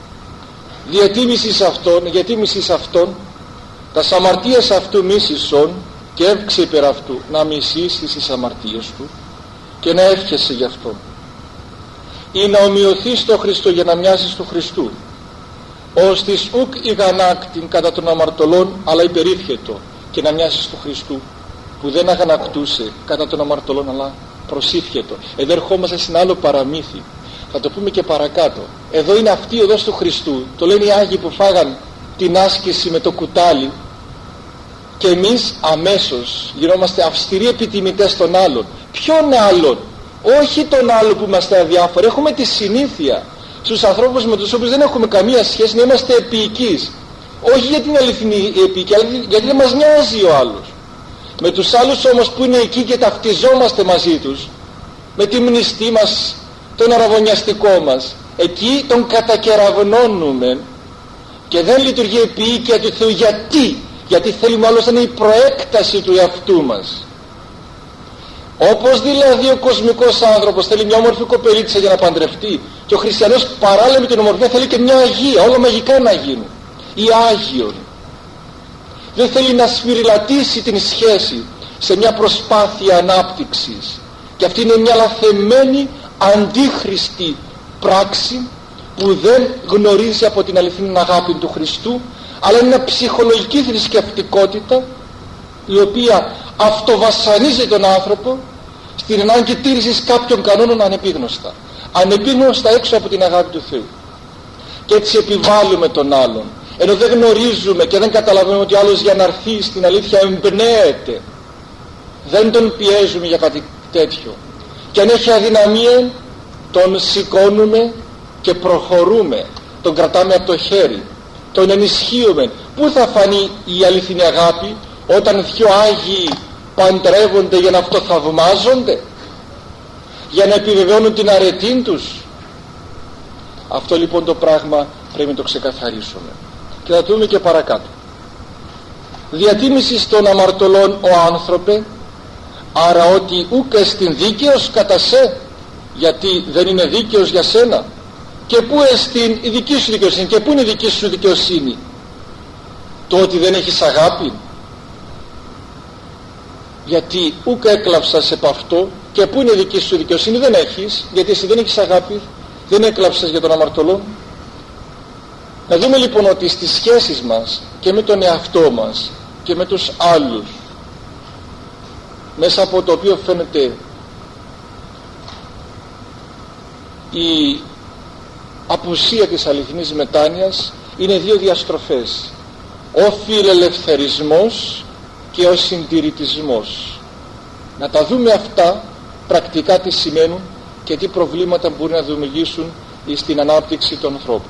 Speaker 1: Γιατί μισείς αυτόν, τας αμαρτίες αυτού μίσησον, και εύξε υπέρ αυτού να μισήσεις τις αμαρτίες του και να εύχεσαι γι' αυτό, ή να ομοιωθείς στο Χριστό για να μοιάζεις του Χριστού, ως της ουκ ηγανάκτην κατά των αμαρτωλών, αλλά υπερήφιετο, και να μοιάζεις του Χριστού που δεν αγανακτούσε κατά των αμαρτωλών, αλλά προσήφιετο. Εδώ ερχόμαστε σε ένα άλλο παραμύθι, θα το πούμε και παρακάτω. Εδώ είναι αυτή η οδός του Χριστού, το λένε οι Άγιοι που φάγαν την άσκηση με το κουτάλι, και εμείς αμέσως γινόμαστε αυστηροί επιτιμητές των άλλων. Ποιον άλλον? Όχι τον άλλο που είμαστε αδιάφοροι. Έχουμε τη συνήθεια στους ανθρώπους με τους οποίους δεν έχουμε καμία σχέση να είμαστε επίοικείς. Όχι για την αληθινή επίοικη, αλλά γιατί δεν μας νοιάζει ο άλλος. Με τους άλλους όμως που είναι εκεί και ταυτιζόμαστε μαζί τους, με τη μνηστή μας, τον αραβωνιαστικό μας, εκεί τον κατακεραυνώνουμε και δεν λειτουργεί η επίοικια του Θεού. Γιατί θέλουμε άλλος να είναι η προέκταση του εαυτού μας. Όπως δηλαδή ο κοσμικός άνθρωπος θέλει μια όμορφη κοπελίτσα για να παντρευτεί, και ο χριστιανός παράλληλα με την ομορφιά θέλει και μια αγία, όλα μαγικά να γίνουν, ή άγιον. Δεν θέλει να σφυριλατήσει την σχέση σε μια προσπάθεια ανάπτυξης, και αυτή είναι μια λαθεμένη αντίχριστη πράξη που δεν γνωρίζει από την αληθινή αγάπη του Χριστού, αλλά είναι μια ψυχολογική θρησκευτικότητα η οποία αυτοβασανίζει τον άνθρωπο στην ανάγκη τήρησης κάποιων κανόνων ανεπίγνωστα έξω από την αγάπη του Θεού. Και έτσι επιβάλλουμε τον άλλον, ενώ δεν γνωρίζουμε και δεν καταλαβαίνουμε ότι άλλος για να έρθει στην αλήθεια εμπνέεται, δεν τον πιέζουμε για κάτι τέτοιο, και αν έχει αδυναμία τον σηκώνουμε και προχωρούμε, τον κρατάμε από το χέρι, τον ενισχύουμε. Πού θα φανεί η αληθινή αγάπη? Όταν δυο Άγιοι παντρεύονται για να αυτοθαυμάζονται, για να επιβεβαιώνουν την αρετή τους? Αυτό λοιπόν το πράγμα πρέπει να το ξεκαθαρίσουμε και θα το δούμε και παρακάτω. Διατίμησης των αμαρτωλών ο άνθρωπε, άρα ότι ούκ εστιν δίκαιος κατά σε, γιατί δεν είναι δίκαιος για σένα. Και πού εστιν η δική σου δικαιοσύνη? Και πού είναι η δική σου δικαιοσύνη? Το ότι δεν έχεις αγάπη? Γιατί ούκ έκλαψας επ' αυτό. Και πού είναι η δική σου δικαιοσύνη? Δεν έχεις, γιατί εσύ δεν έχεις αγάπη, δεν έκλαψες για τον αμαρτωλό. Να δούμε λοιπόν ότι στις σχέσεις μας και με τον εαυτό μας και με τους άλλους, μέσα από το οποίο φαίνεται η απουσία της αληθινής μετάνοιας, είναι δύο διαστροφές: ο φιλελευθερισμός και ο συντηρητισμός. Να τα δούμε αυτά πρακτικά τι σημαίνουν και τι προβλήματα μπορεί να δημιουργήσουν στην ανάπτυξη των ανθρώπων.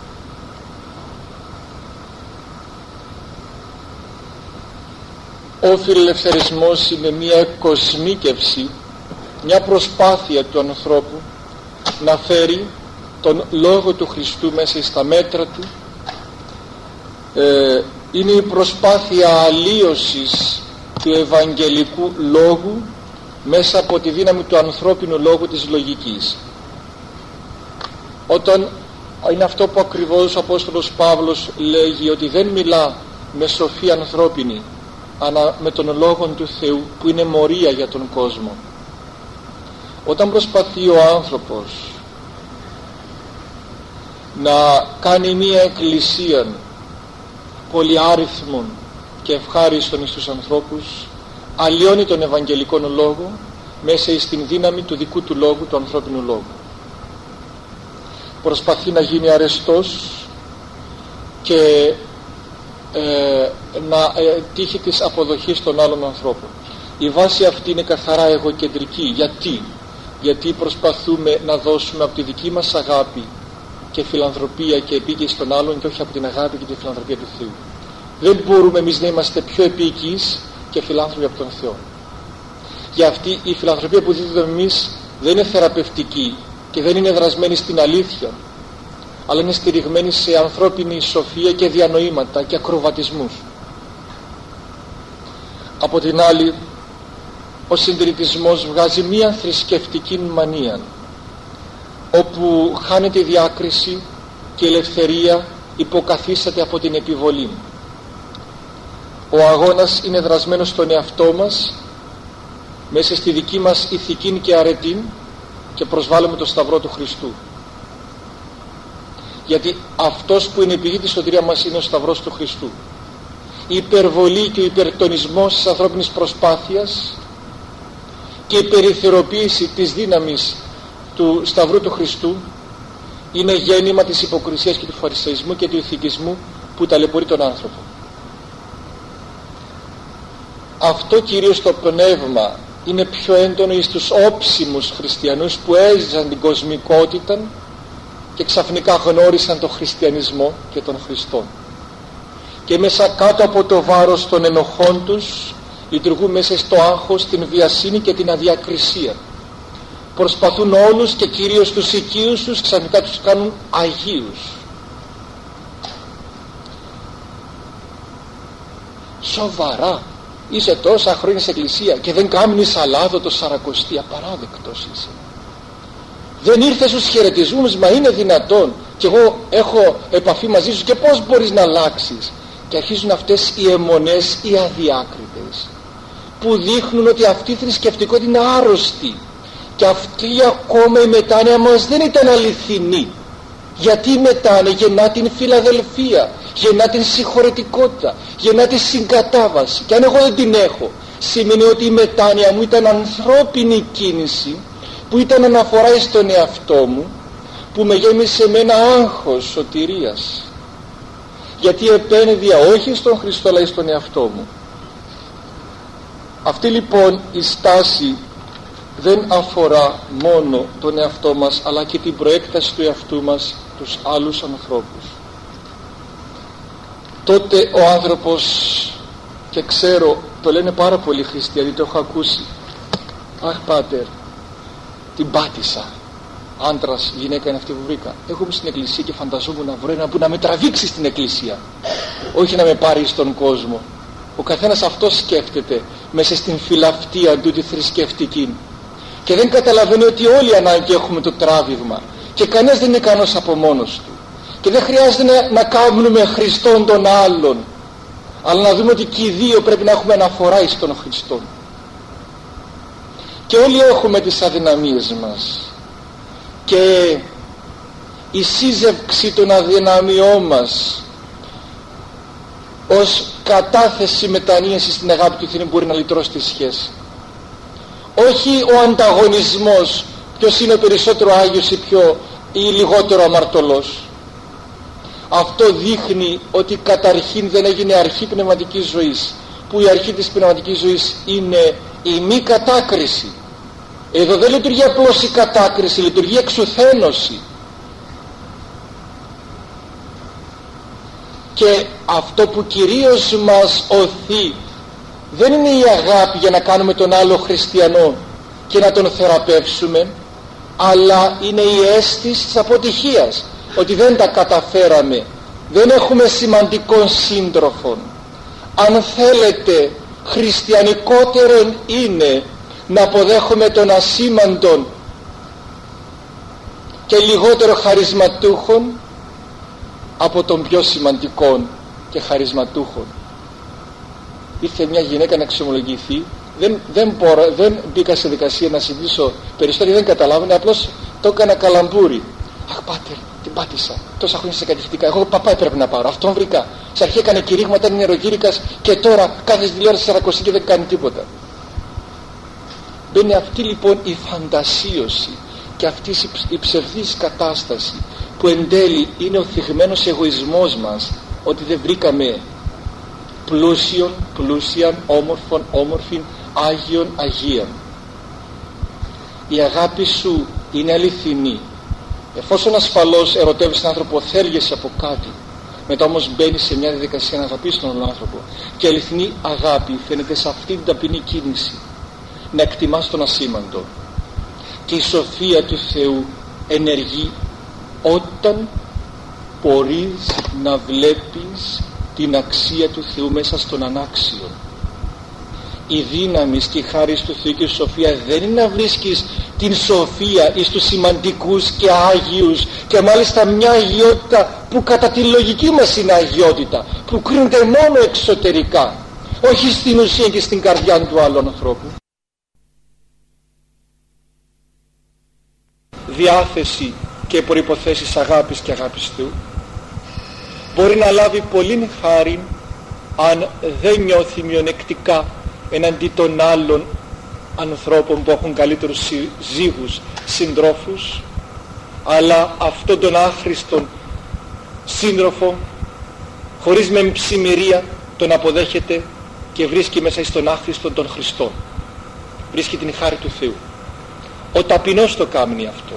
Speaker 1: Ο φιλελευθερισμός είναι μια εκκοσμίκευση, μια προσπάθεια του ανθρώπου να φέρει τον Λόγο του Χριστού μέσα στα μέτρα του. Είναι η προσπάθεια αλλίωσης του Ευαγγελικού Λόγου μέσα από τη δύναμη του ανθρώπινου λόγου, της λογικής. Όταν είναι αυτό που ακριβώς ο Απόστολος Παύλος λέγει, ότι δεν μιλά με σοφία ανθρώπινη, αλλά με τον Λόγο του Θεού, που είναι μορία για τον κόσμο. Όταν προσπαθεί ο άνθρωπος να κάνει μια εκκλησία πολυάριθμων και ευχάριστων στους ανθρώπους, αλλοιώνει τον Ευαγγελικό Λόγο μέσα στην δύναμη του δικού του λόγου, του ανθρώπινου λόγου. Προσπαθεί να γίνει αρεστός και να τύχει της αποδοχής των άλλων ανθρώπων. Η βάση αυτή είναι καθαρά εγωκεντρική. Γιατί προσπαθούμε να δώσουμε από τη δική μας αγάπη και φιλανθρωπία και επίκηση των άλλων, και όχι από την αγάπη και τη φιλανθρωπία του Θεού. Δεν μπορούμε εμείς να είμαστε πιο επίκης και φιλάνθρωποι από τον Θεό. Για αυτή η φιλανθρωπία που δίδουμε εμείς δεν είναι θεραπευτική και δεν είναι δρασμένη στην αλήθεια, αλλά είναι στηριγμένη σε ανθρώπινη σοφία και διανοήματα και ακροβατισμούς. Από την άλλη, ο συντηρητισμός βγάζει μία θρησκευτική μανία, όπου χάνεται η διάκριση και η ελευθερία υποκαθίσταται από την επιβολή. Ο αγώνας είναι δρασμένος στον εαυτό μας, μέσα στη δική μας ηθική και αρετή, και προσβάλλουμε το Σταυρό του Χριστού. Γιατί αυτός που είναι η πηγή της σωτηρίας μας είναι ο Σταυρός του Χριστού. Η υπερβολή και ο υπερτονισμός της ανθρώπινης προσπάθειας και η περιθωριοποίηση της δύναμης του Σταυρού του Χριστού είναι γέννημα της υποκρισίας και του φαρισεϊσμού και του ηθικισμού που ταλαιπωρεί τον άνθρωπο. Αυτό κυρίως το πνεύμα είναι πιο έντονο στους όψιμους χριστιανούς που έζησαν την κοσμικότητα και ξαφνικά γνώρισαν τον χριστιανισμό και τον Χριστό, και μέσα κάτω από το βάρος των ενοχών τους λειτουργούν μέσα στο άγχος, την βιασύνη και την αδιακρισία. Προσπαθούν όλους και κυρίως τους οικείους τους, ξαφνικά τους κάνουν αγίους. Σοβαρά? Είσαι τόσα χρόνια σε εκκλησία και δεν κάμνεις αλάδο το Σαρακοστή? Απαράδεκτος είσαι. Δεν ήρθες στους χαιρετισμούς? Μα είναι δυνατόν? Και εγώ έχω επαφή μαζί σου, και πώς μπορείς να αλλάξεις? Και αρχίζουν αυτές οι αιμονές, οι αδιάκριτες, που δείχνουν ότι αυτή η θρησκευτικότητα είναι άρρωστη, και αυτή ακόμα η μετάνοια μας δεν ήταν αληθινή. Γιατί η μετάνοια γεννά την φιλαδελφία, γεννά την συγχωρετικότητα, γεννά τη συγκατάβαση. Και αν εγώ δεν την έχω, σημαίνει ότι η μετάνοια μου ήταν ανθρώπινη κίνηση, που ήταν αναφορά στον εαυτό μου, που με γέμισε με ένα άγχος σωτηρίας. γιατί επένδυα όχι στον Χριστό αλλά στον εαυτό μου. Αυτή λοιπόν η στάση δεν αφορά μόνο τον εαυτό μας, αλλά και την προέκταση του εαυτού μας τους άλλους ανθρώπους. Τότε ο άνθρωπος, και ξέρω, το λένε πάρα πολλοί χριστιανοί, το έχω ακούσει, αχ πάτερ, την πάτησα, άντρας, γυναίκα είναι αυτή που βρήκα. Εγώ είμαι στην εκκλησία και φανταζόμουν να βρω ένα που να με τραβήξει στην εκκλησία, όχι να με πάρει στον κόσμο. Ο καθένας αυτό σκέφτεται μέσα στην φιλαυτία του τη θρησκευτική, και δεν καταλαβαίνει ότι όλοι ανάγκη έχουμε το τράβηγμα και κανένας δεν είναι ικανός από μόνος του, και δεν χρειάζεται να κάνουμε Χριστόν τον άλλον, αλλά να δούμε ότι και οι δύο πρέπει να έχουμε αναφορά εις τον Χριστό. Και όλοι έχουμε τις αδυναμίες μας, και η σύζευξη των αδυναμιών μας ως κατάθεση μετανοίαση στην αγάπη του Θεού μπορεί να λυτρώσει τη σχέση. Όχι ο ανταγωνισμός, ποιος είναι ο περισσότερο Άγιος ή λιγότερο αμαρτωλός. Αυτό δείχνει ότι καταρχήν δεν έγινε αρχή πνευματικής ζωής, που η αρχή της πνευματικής ζωής είναι η μη κατάκριση. Εδώ δεν λειτουργεί απλώς η κατάκριση, λειτουργεί η εξουθένωση. Και αυτό που κυρίως μας οθεί δεν είναι η αγάπη για να κάνουμε τον άλλο χριστιανό και να τον θεραπεύσουμε, αλλά είναι η αίσθηση της αποτυχίας, ότι δεν τα καταφέραμε, δεν έχουμε σημαντικών σύντροφων. Αν θέλετε, χριστιανικότερο είναι να αποδέχομαι τον ασήμαντον και λιγότερο χαρισματούχον από τον πιο σημαντικών και χαρισματούχων. Ήρθε μια γυναίκα να εξομολογηθεί, δεν μπήκα σε δικασία να συζητήσω περισσότερο, δεν καταλάβαινε, απλώς το έκανα καλαμπούρι. Αχ πάτερ, την πάτησα, τόσα χρόνια σε κατηχητικά, εγώ παπά πρέπει να πάρω, αυτόν βρήκα. Στην αρχή έκανε κηρύγματα, είναι νεροκήρυκας, και τώρα κάθε τηλεόραση σαρακοστή και δεν κάνει τίποτα. Μπαίνει αυτή λοιπόν η φαντασίωση και αυτή η ψευδής κατάσταση, που εν τέλει είναι ο θυγμένος εγωισμός μας, ότι δεν βρήκαμε πλούσιαν, όμορφην, άγιον, αγίαν. Η αγάπη σου είναι αληθινή. Εφόσον ασφαλώς ερωτεύεις τον άνθρωπο, θέργεσαι από κάτι, μετά όμως μπαίνεις σε μια διαδικασία να αγαπήσεις τον άνθρωπο, και η αληθινή αγάπη φαίνεται σε αυτή την ταπεινή κίνηση, να εκτιμάς τον ασήμαντο. Και η σοφία του Θεού ενεργεί όταν μπορείς να βλέπεις την αξία του Θεού μέσα στον ανάξιο. Η δύναμη και η χάρις του Θεού και η σοφία δεν είναι να βρίσκεις την σοφία εις τους σημαντικούς και άγιους, και μάλιστα μια αγιότητα που κατά τη λογική μας είναι αγιότητα, που κρίνεται μόνο εξωτερικά, όχι στην ουσία και στην καρδιά του άλλου ανθρώπου. Διάθεση και προϋποθέσεις αγάπης και αγάπης Θεού μπορεί να λάβει πολύ χάρη αν δεν νιώθει μειονεκτικά εναντί των άλλων ανθρώπων που έχουν καλύτερους ζύγους, συντρόφους, αλλά αυτόν τον άχρηστον σύντροφο χωρίς μεμψημερία τον αποδέχεται και βρίσκει μέσα στον άχρηστον τον Χριστό, βρίσκει την χάρη του Θεού. Ο ταπεινός το κάνει αυτό.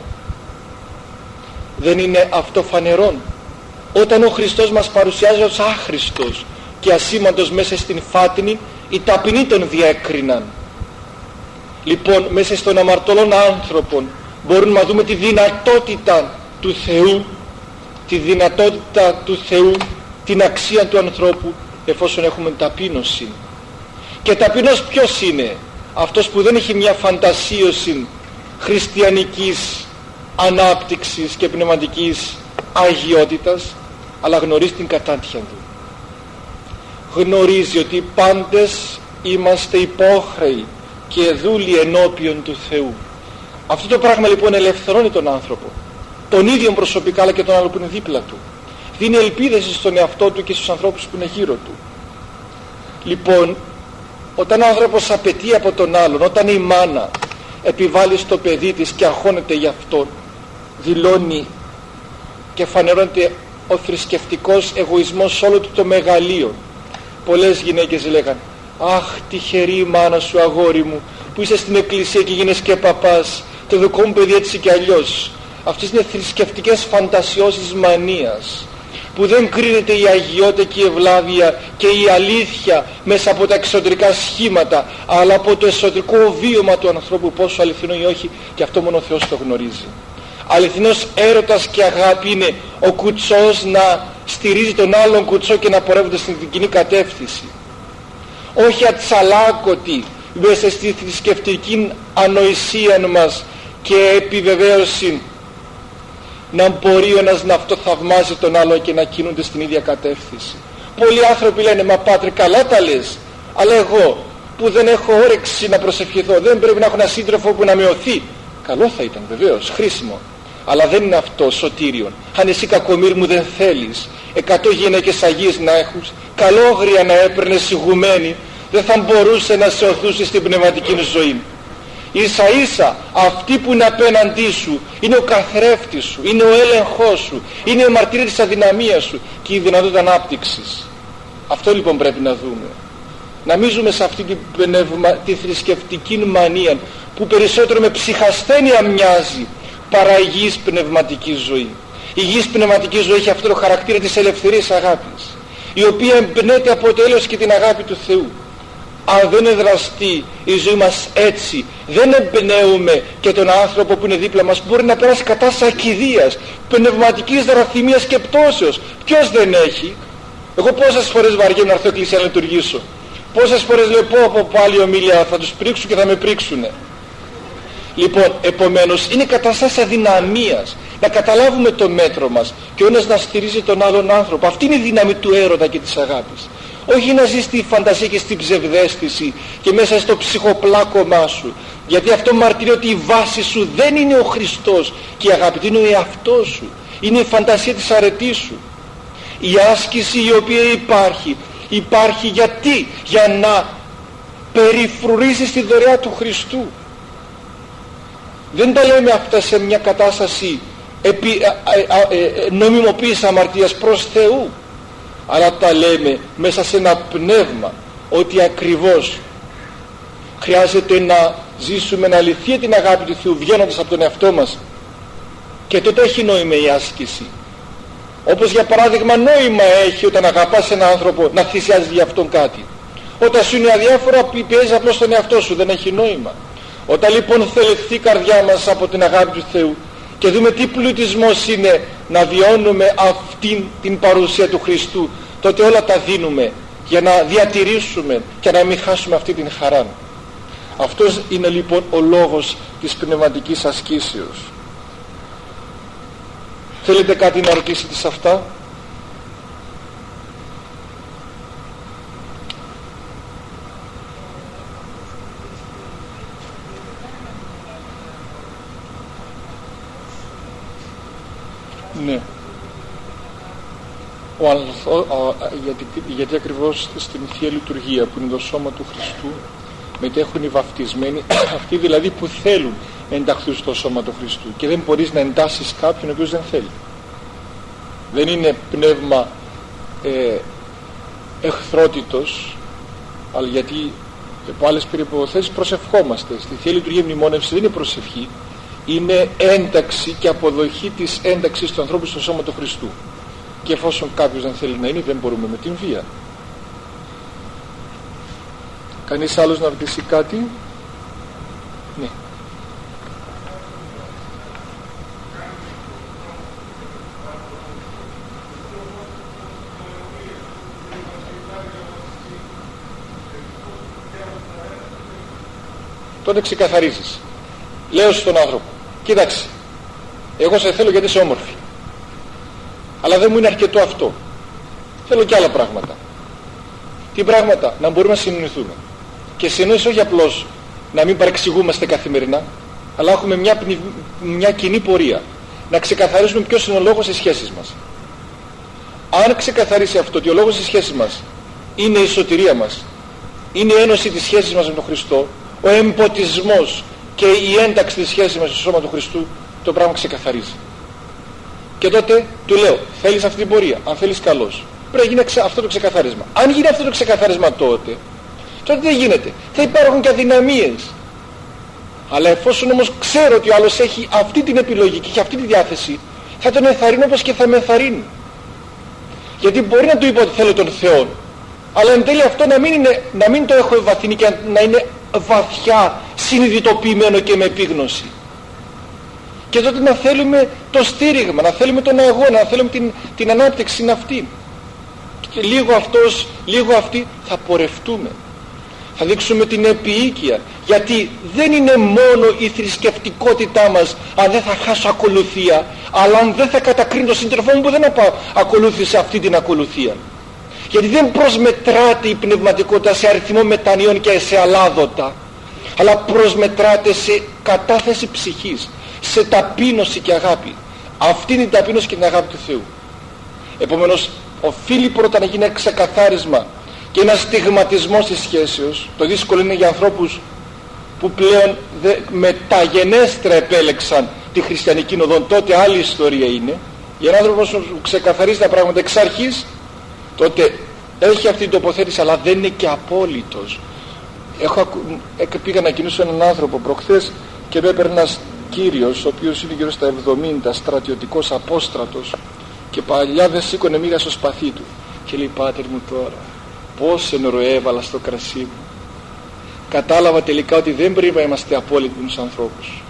Speaker 1: Δεν είναι αυτό φανερόν? Όταν ο Χριστός μας παρουσιάζει ως άχρηστος και ασήμαντος μέσα στην φάτνη, οι ταπεινοί τον διέκριναν. Λοιπόν, μέσα στον αμαρτωλών άνθρωπον μπορούμε να δούμε τη δυνατότητα του Θεού, τη δυνατότητα του Θεού, την αξία του ανθρώπου, εφόσον έχουμε ταπείνωση. Και ταπεινός ποιος είναι? Αυτός που δεν έχει μια φαντασίωση χριστιανικής ανάπτυξης και πνευματικής αγιότητας, αλλά γνωρίζει την κατάντια του. Γνωρίζει ότι πάντες είμαστε υπόχρεοι και δούλοι ενώπιον του Θεού. Αυτό το πράγμα λοιπόν ελευθερώνει τον άνθρωπο, τον ίδιο προσωπικά, αλλά και τον άλλο που είναι δίπλα του. Δίνει ελπίδες στον εαυτό του και στους ανθρώπους που είναι γύρω του. Λοιπόν, όταν ο άνθρωπος απαιτεί από τον άλλον, όταν η μάνα επιβάλλει στο παιδί της και αγχώνεται γι' αυτό, δηλώνει και φανερώνεται ο θρησκευτικός εγωισμός όλο του το μεγαλείο. Πολλές γυναίκες λέγαν, αχ, τυχερή η μάνα σου, αγόρι μου, που είσαι στην εκκλησία και γίνεσαι και παπάς, το δικό μου παιδί έτσι κι αλλιώς. Αυτές είναι θρησκευτικές φαντασιώσεις μανίας, που δεν κρίνεται η αγιότητα και η ευλάβεια και η αλήθεια μέσα από τα εξωτερικά σχήματα, αλλά από το εσωτερικό βίωμα του ανθρώπου, πόσο αληθινό ή όχι, και αυτό μόνο ο Θεός το γνωρίζει. Αληθινός έρωτας και αγάπη είναι ο κουτσός να στηρίζει τον άλλον κουτσό και να πορεύονται στην κοινή κατεύθυνση. Όχι ατσαλάκωτοι μέσα στη θρησκευτική ανοησία μας και επιβεβαίωση να μπορεί ο ένας να αυτοθαυμάζει τον άλλο και να κινούνται στην ίδια κατεύθυνση. Πολλοί άνθρωποι λένε, μα Πάτρε, καλά τα λες, αλλά εγώ που δεν έχω όρεξη να προσευχηθώ, δεν πρέπει να έχω ένα σύντροφο που να με οθεί. Καλό θα ήταν βεβαίως, χρήσιμο, αλλά δεν είναι αυτό σωτήριον. Αν εσύ κακομοίρ μου δεν θέλεις 100 γυναίκες αγίες να έχουν, καλόγρια να έπαιρνες ηγουμένη, δεν θα μπορούσε να σε οθούσε στην πνευματική ζωή. Ίσα ίσα αυτή που είναι απέναντί σου είναι ο καθρέφτης σου, είναι ο έλεγχός σου, είναι η μαρτυρία της αδυναμίας σου και η δυνατότητα ανάπτυξης. Αυτό λοιπόν πρέπει να δούμε. Να μην ζούμε σε αυτή τη θρησκευτική μανία που περισσότερο με ψυχασθένεια μοιάζει παρά υγιής πνευματική ζωή. Η υγιής πνευματική ζωή έχει αυτό το χαρακτήρα της ελευθερίας αγάπης, η οποία εμπνέεται από τέλος και την αγάπη του Θεού. Αν δεν εδραστεί η ζωή μας έτσι, δεν εμπνέουμε και τον άνθρωπο που είναι δίπλα μας, μπορεί να περάσει κατάσταση ακηδείας, πνευματικής δραθυμίας και πτώσεως. Ποιος δεν έχει? Εγώ πόσες φορές βαριέμαι να έρθω εκκλησία να λειτουργήσω, πόσες φορές λέω, πω από πάλι ομιλία, θα τους πρίξουν και θα με πρίξουνε. Λοιπόν, επομένως είναι κατάσταση αδυναμίας να καταλάβουμε το μέτρο μας και ο ένας να στηρίζει τον άλλον άνθρωπο. Αυτή είναι η δύναμη του έρωτα και της αγάπης. Όχι να ζεις στη φαντασία και στην ψευδαίσθηση και μέσα στο ψυχοπλάκωμά σου, γιατί αυτό μαρτυρεί ότι η βάση σου δεν είναι ο Χριστός και η αγάπη, είναι ο εαυτός σου, είναι η φαντασία της αρετής σου. Η άσκηση η οποία υπάρχει γιατί? Για να περιφρουρήσεις τη δωρεά του Χριστού. Δεν τα λέμε αυτά σε μια κατάσταση νομιμοποίησης αμαρτίας προς Θεού, αλλά τα λέμε μέσα σε ένα πνεύμα ότι ακριβώς χρειάζεται να ζήσουμε, να αληθεία την αγάπη του Θεού βγαίνοντας από τον εαυτό μας, και τότε έχει νόημα η άσκηση. Όπως για παράδειγμα νόημα έχει όταν αγαπάς έναν άνθρωπο να θυσιάζεις για αυτόν κάτι. Όταν σου είναι αδιάφορα πιέζεις απλώς τον εαυτό σου, δεν έχει νόημα. Όταν λοιπόν θελεχθεί η καρδιά μας από την αγάπη του Θεού και δούμε τι πλουτισμός είναι να βιώνουμε αυτήν την παρουσία του Χριστού, τότε όλα τα δίνουμε για να διατηρήσουμε και να μην χάσουμε αυτή την χαρά. Αυτός είναι λοιπόν ο λόγος της πνευματικής ασκήσεως. Θέλετε κάτι να ρωτήσετε σε αυτά? Ναι. Γιατί ακριβώς στην Θεία Λειτουργία που είναι το σώμα του Χριστού μετέχουν οι βαφτισμένοι, αυτοί δηλαδή που θέλουν να ενταχθούν στο σώμα του Χριστού, και δεν μπορείς να εντάσσεις κάποιον ο οποίος δεν θέλει. Δεν είναι πνεύμα εχθρότητος, αλλά γιατί από άλλες περιποθέσεις προσευχόμαστε. Στη Θεία Λειτουργία μνημόνευση δεν είναι προσευχή, είναι ένταξη και αποδοχή της ένταξης του ανθρώπου στο σώμα του Χριστού. Και εφόσον κάποιος δεν θέλει να είναι, δεν μπορούμε με την βία. Κανείς άλλος να ρωτήσει κάτι? Ναι. Τότε ξεκαθαρίζεις. Λέω στον άνθρωπο, κοίταξε, εγώ σε θέλω γιατί είσαι όμορφη, αλλά δεν μου είναι αρκετό αυτό, θέλω και άλλα πράγματα. Τι πράγματα? Να μπορούμε να συνεννοηθούμε. Και συνεννόηση όχι απλώς να μην παρεξηγούμαστε καθημερινά, αλλά έχουμε μια κοινή πορεία, να ξεκαθαρίσουμε ποιος είναι ο λόγος της σχέσης μας. Αν ξεκαθαρίσει αυτό ότι ο λόγος της σχέσης μας είναι η σωτηρία μας, είναι η ένωση της σχέσης μας με τον Χριστό, ο εμποτισμός και η ένταξη της σχέσης μας στο σώμα του Χριστού, το πράγμα ξεκαθαρίζει. Και τότε του λέω, θέλεις αυτή την πορεία, αν θέλεις καλώς. Πρέπει να γίνει αυτό το ξεκαθάρισμα. Αν γίνει αυτό το ξεκαθάρισμα τότε δεν γίνεται. Θα υπάρχουν και αδυναμίες. Αλλά εφόσον όμως ξέρω ότι ο άλλος έχει αυτή την επιλογή και έχει αυτή τη διάθεση, θα τον ενθαρρύνω όπως και θα με ενθαρρύνει. Γιατί μπορεί να του είπα ότι θέλω τον Θεό, αλλά εν τέλει αυτό να μην το έχω ευαθύνει και να είναι βαθιά συνειδητοποιημένο και με επίγνωση. Και τότε να θέλουμε το στήριγμα, να θέλουμε τον αγώνα, να θέλουμε την ανάπτυξη αυτή. Και λίγο αυτός, λίγο αυτή θα πορευτούμε. Θα δείξουμε την επίοικια. Γιατί δεν είναι μόνο η θρησκευτικότητά μας αν δεν θα χάσω ακολουθία, αλλά αν δεν θα κατακρίνω τον σύντροφό μου που δεν ακολούθησε αυτή την ακολουθία. Γιατί δεν προσμετράται η πνευματικότητα σε αριθμό μετανιών και σε αλάδοτα, αλλά προσμετράται σε κατάθεση ψυχής, σε ταπείνωση και αγάπη. Αυτή είναι η ταπείνωση και την αγάπη του Θεού. Επομένως οφείλει πρώτα να γίνει ένα ξεκαθάρισμα και ένα στιγματισμός της σχέσεως. Το δύσκολο είναι για ανθρώπους που πλέον μεταγενέστερα επέλεξαν τη χριστιανική οδό. Τότε άλλη ιστορία είναι. Για έναν άνθρωπο που ξεκαθαρίζει τα πράγματα εξ αρχής, τότε έχει αυτή την τοποθέτηση, αλλά δεν είναι και απόλυτος. Πήγα να κινήσω έναν άνθρωπο προχθές και με έπαιρνε ένας κύριος, ο οποίος είναι γύρω στα 70, στρατιωτικός απόστρατος, και παλιά δεν σήκωνε μοίρα στο σπαθί του. Και λέει, πάτερ μου, τώρα πόσο νερό έβαλα στο κρασί μου. Κατάλαβα τελικά ότι δεν πρέπει να είμαστε απόλυτοι με τους ανθρώπους.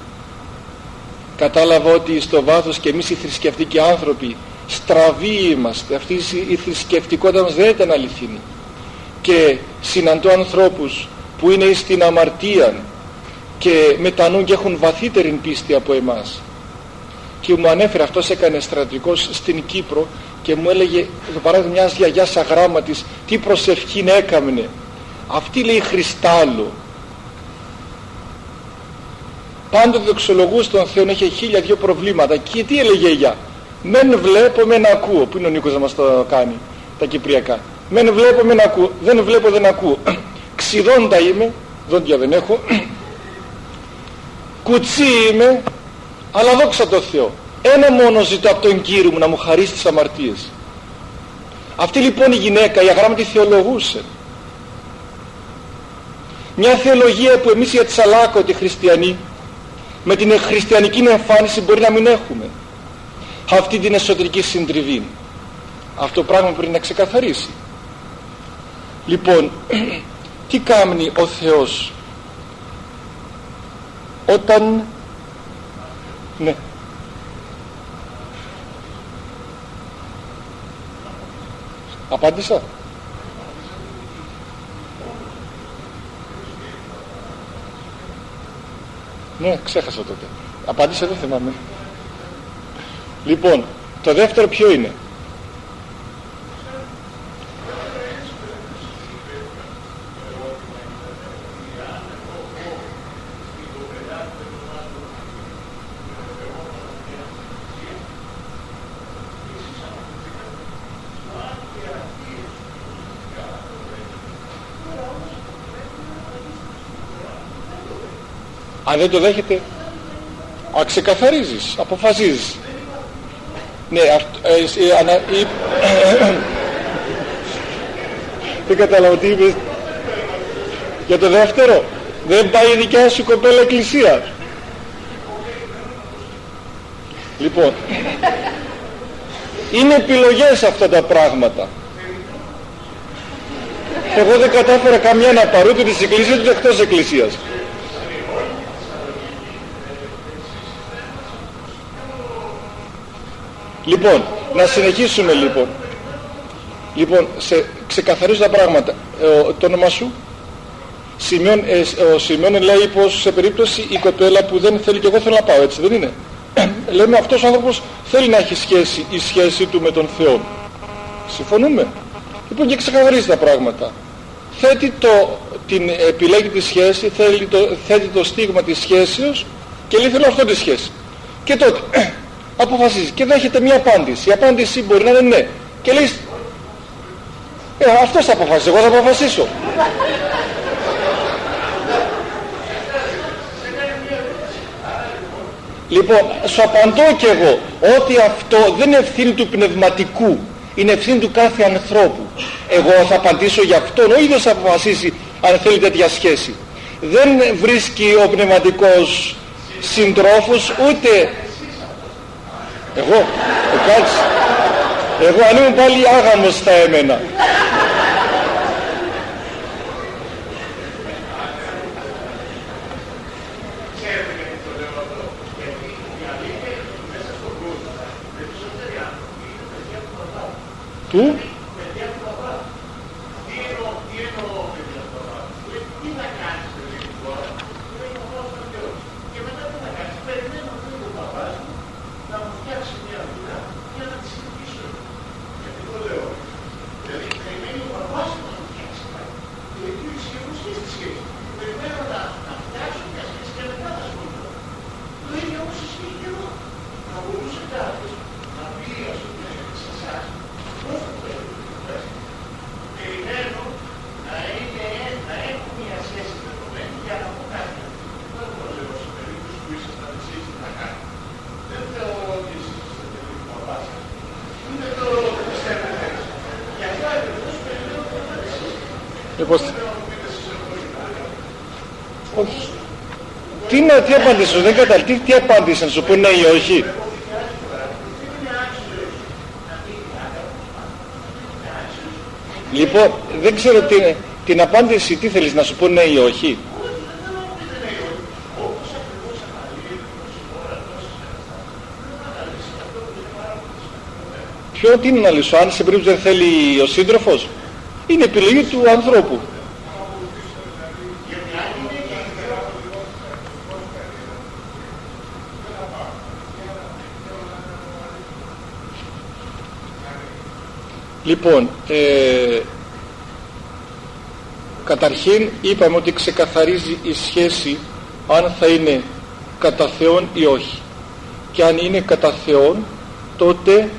Speaker 1: Κατάλαβα ότι στο βάθος και εμείς οι θρησκευτικοί άνθρωποι στραβοί είμαστε. Αυτή η θρησκευτικότητα μας δεν ήταν αληθινή. Και συναντώ ανθρώπους που είναι στην αμαρτία και μετανοούν και έχουν βαθύτερη πίστη από εμάς. Και μου ανέφερε, αυτός έκανε στρατιωτικός στην Κύπρο και μου έλεγε το παράδειγμα μιας γιαγιάς αγράμματης, τι προσευχή έκαμνε. Αυτή, λέει, Χριστάλλο. Πάντοτε δοξολογούσε τον Θεό, είχε 1002 προβλήματα. Και τι έλεγε η γιαγιά? Μεν βλέπω, μεν ακούω. Πού είναι ο Νίκος να μας το κάνει τα κυπριακά? Μεν βλέπω, μεν ακούω. Δεν βλέπω, δεν ακούω. Ξιδόντα είμαι, δόντια δεν έχω. Κουτσί είμαι, αλλά δόξα τω Θεώ. Ένα μόνο ζητώ από τον Κύριο μου, να μου χαρίσει τις αμαρτίες. Αυτή λοιπόν η γυναίκα, η αγράμματη, θεολογούσε. Μια θεολογία που εμείς οι ατσαλάκωτοι χριστιανοί με την χριστιανική εμφάνιση μπορεί να μην έχουμε. Αυτή την εσωτερική συντριβή. Αυτό το πράγμα πρέπει να ξεκαθαρίσει. Λοιπόν, τι κάνει ο Θεός όταν... Ναι. Απάντησα. Ναι, ξέχασα τότε. Απάντησα, δεν θυμάμαι. Λοιπόν, το δεύτερο ποιο είναι? Αν δεν το δέχεται, ξεκαθαρίζεις, αποφασίζεις. Ναι, δεν κατάλαβα τι είπες. Για το δεύτερο, δεν πάει η δικιά σου κοπέλα εκκλησία? Λοιπόν, είναι επιλογές αυτά τα πράγματα. Εγώ δεν κατάφερα καμιά να πάρω ούτε της εκκλησίας ούτε εκτός εκκλησίας. Λοιπόν, να συνεχίσουμε λοιπόν. Λοιπόν, ξεκαθαρίζω τα πράγματα. Το όνομα σου? Ο Σιμεών λέει πως σε περίπτωση η κοπέλα που δεν θέλει και εγώ θέλω να πάω, έτσι δεν είναι? Λέμε αυτός ο άνθρωπος θέλει να έχει σχέση, η σχέση του με τον Θεό. Συμφωνούμε? Λοιπόν, και ξεκαθαρίζει τα πράγματα. Επιλέγει τη σχέση, θέτει το στίγμα της σχέσεως και λέει θέλω αυτό τη σχέση. Και τότε αποφασίζει και δέχεται μια απάντηση. Η απάντηση μπορεί να είναι ναι. Και λέει αυτός θα αποφασίσει, εγώ θα αποφασίσω. Λοιπόν, σου απαντώ κι εγώ ότι αυτό δεν είναι ευθύνη του πνευματικού, είναι ευθύνη του κάθε ανθρώπου. Εγώ θα απαντήσω για αυτόν, ο ίδιος θα αποφασίσει αν θέλει τέτοια σχέση. Δεν βρίσκει ο πνευματικός συντρόφους, ούτε εγώ, εγώ αν ήμουν πάλι άγαμος θα έμενα. Του όχι. Τι απάντησες, δεν καταλαβαίνω. Τι απάντησες, να σου πω ναι ή όχι. Λοιπόν, δεν ξέρω την απάντηση τι θέλεις, να σου πω ναι ή όχι. Ποιο τι είναι να λύσω, αν σε περίπτωση δεν θέλει ο σύντροφος, είναι επιλογή του ανθρώπου. Λοιπόν, καταρχήν είπαμε ότι ξεκαθαρίζει η σχέση αν θα είναι κατά Θεόν ή όχι. Και αν είναι κατά Θεόν, τότε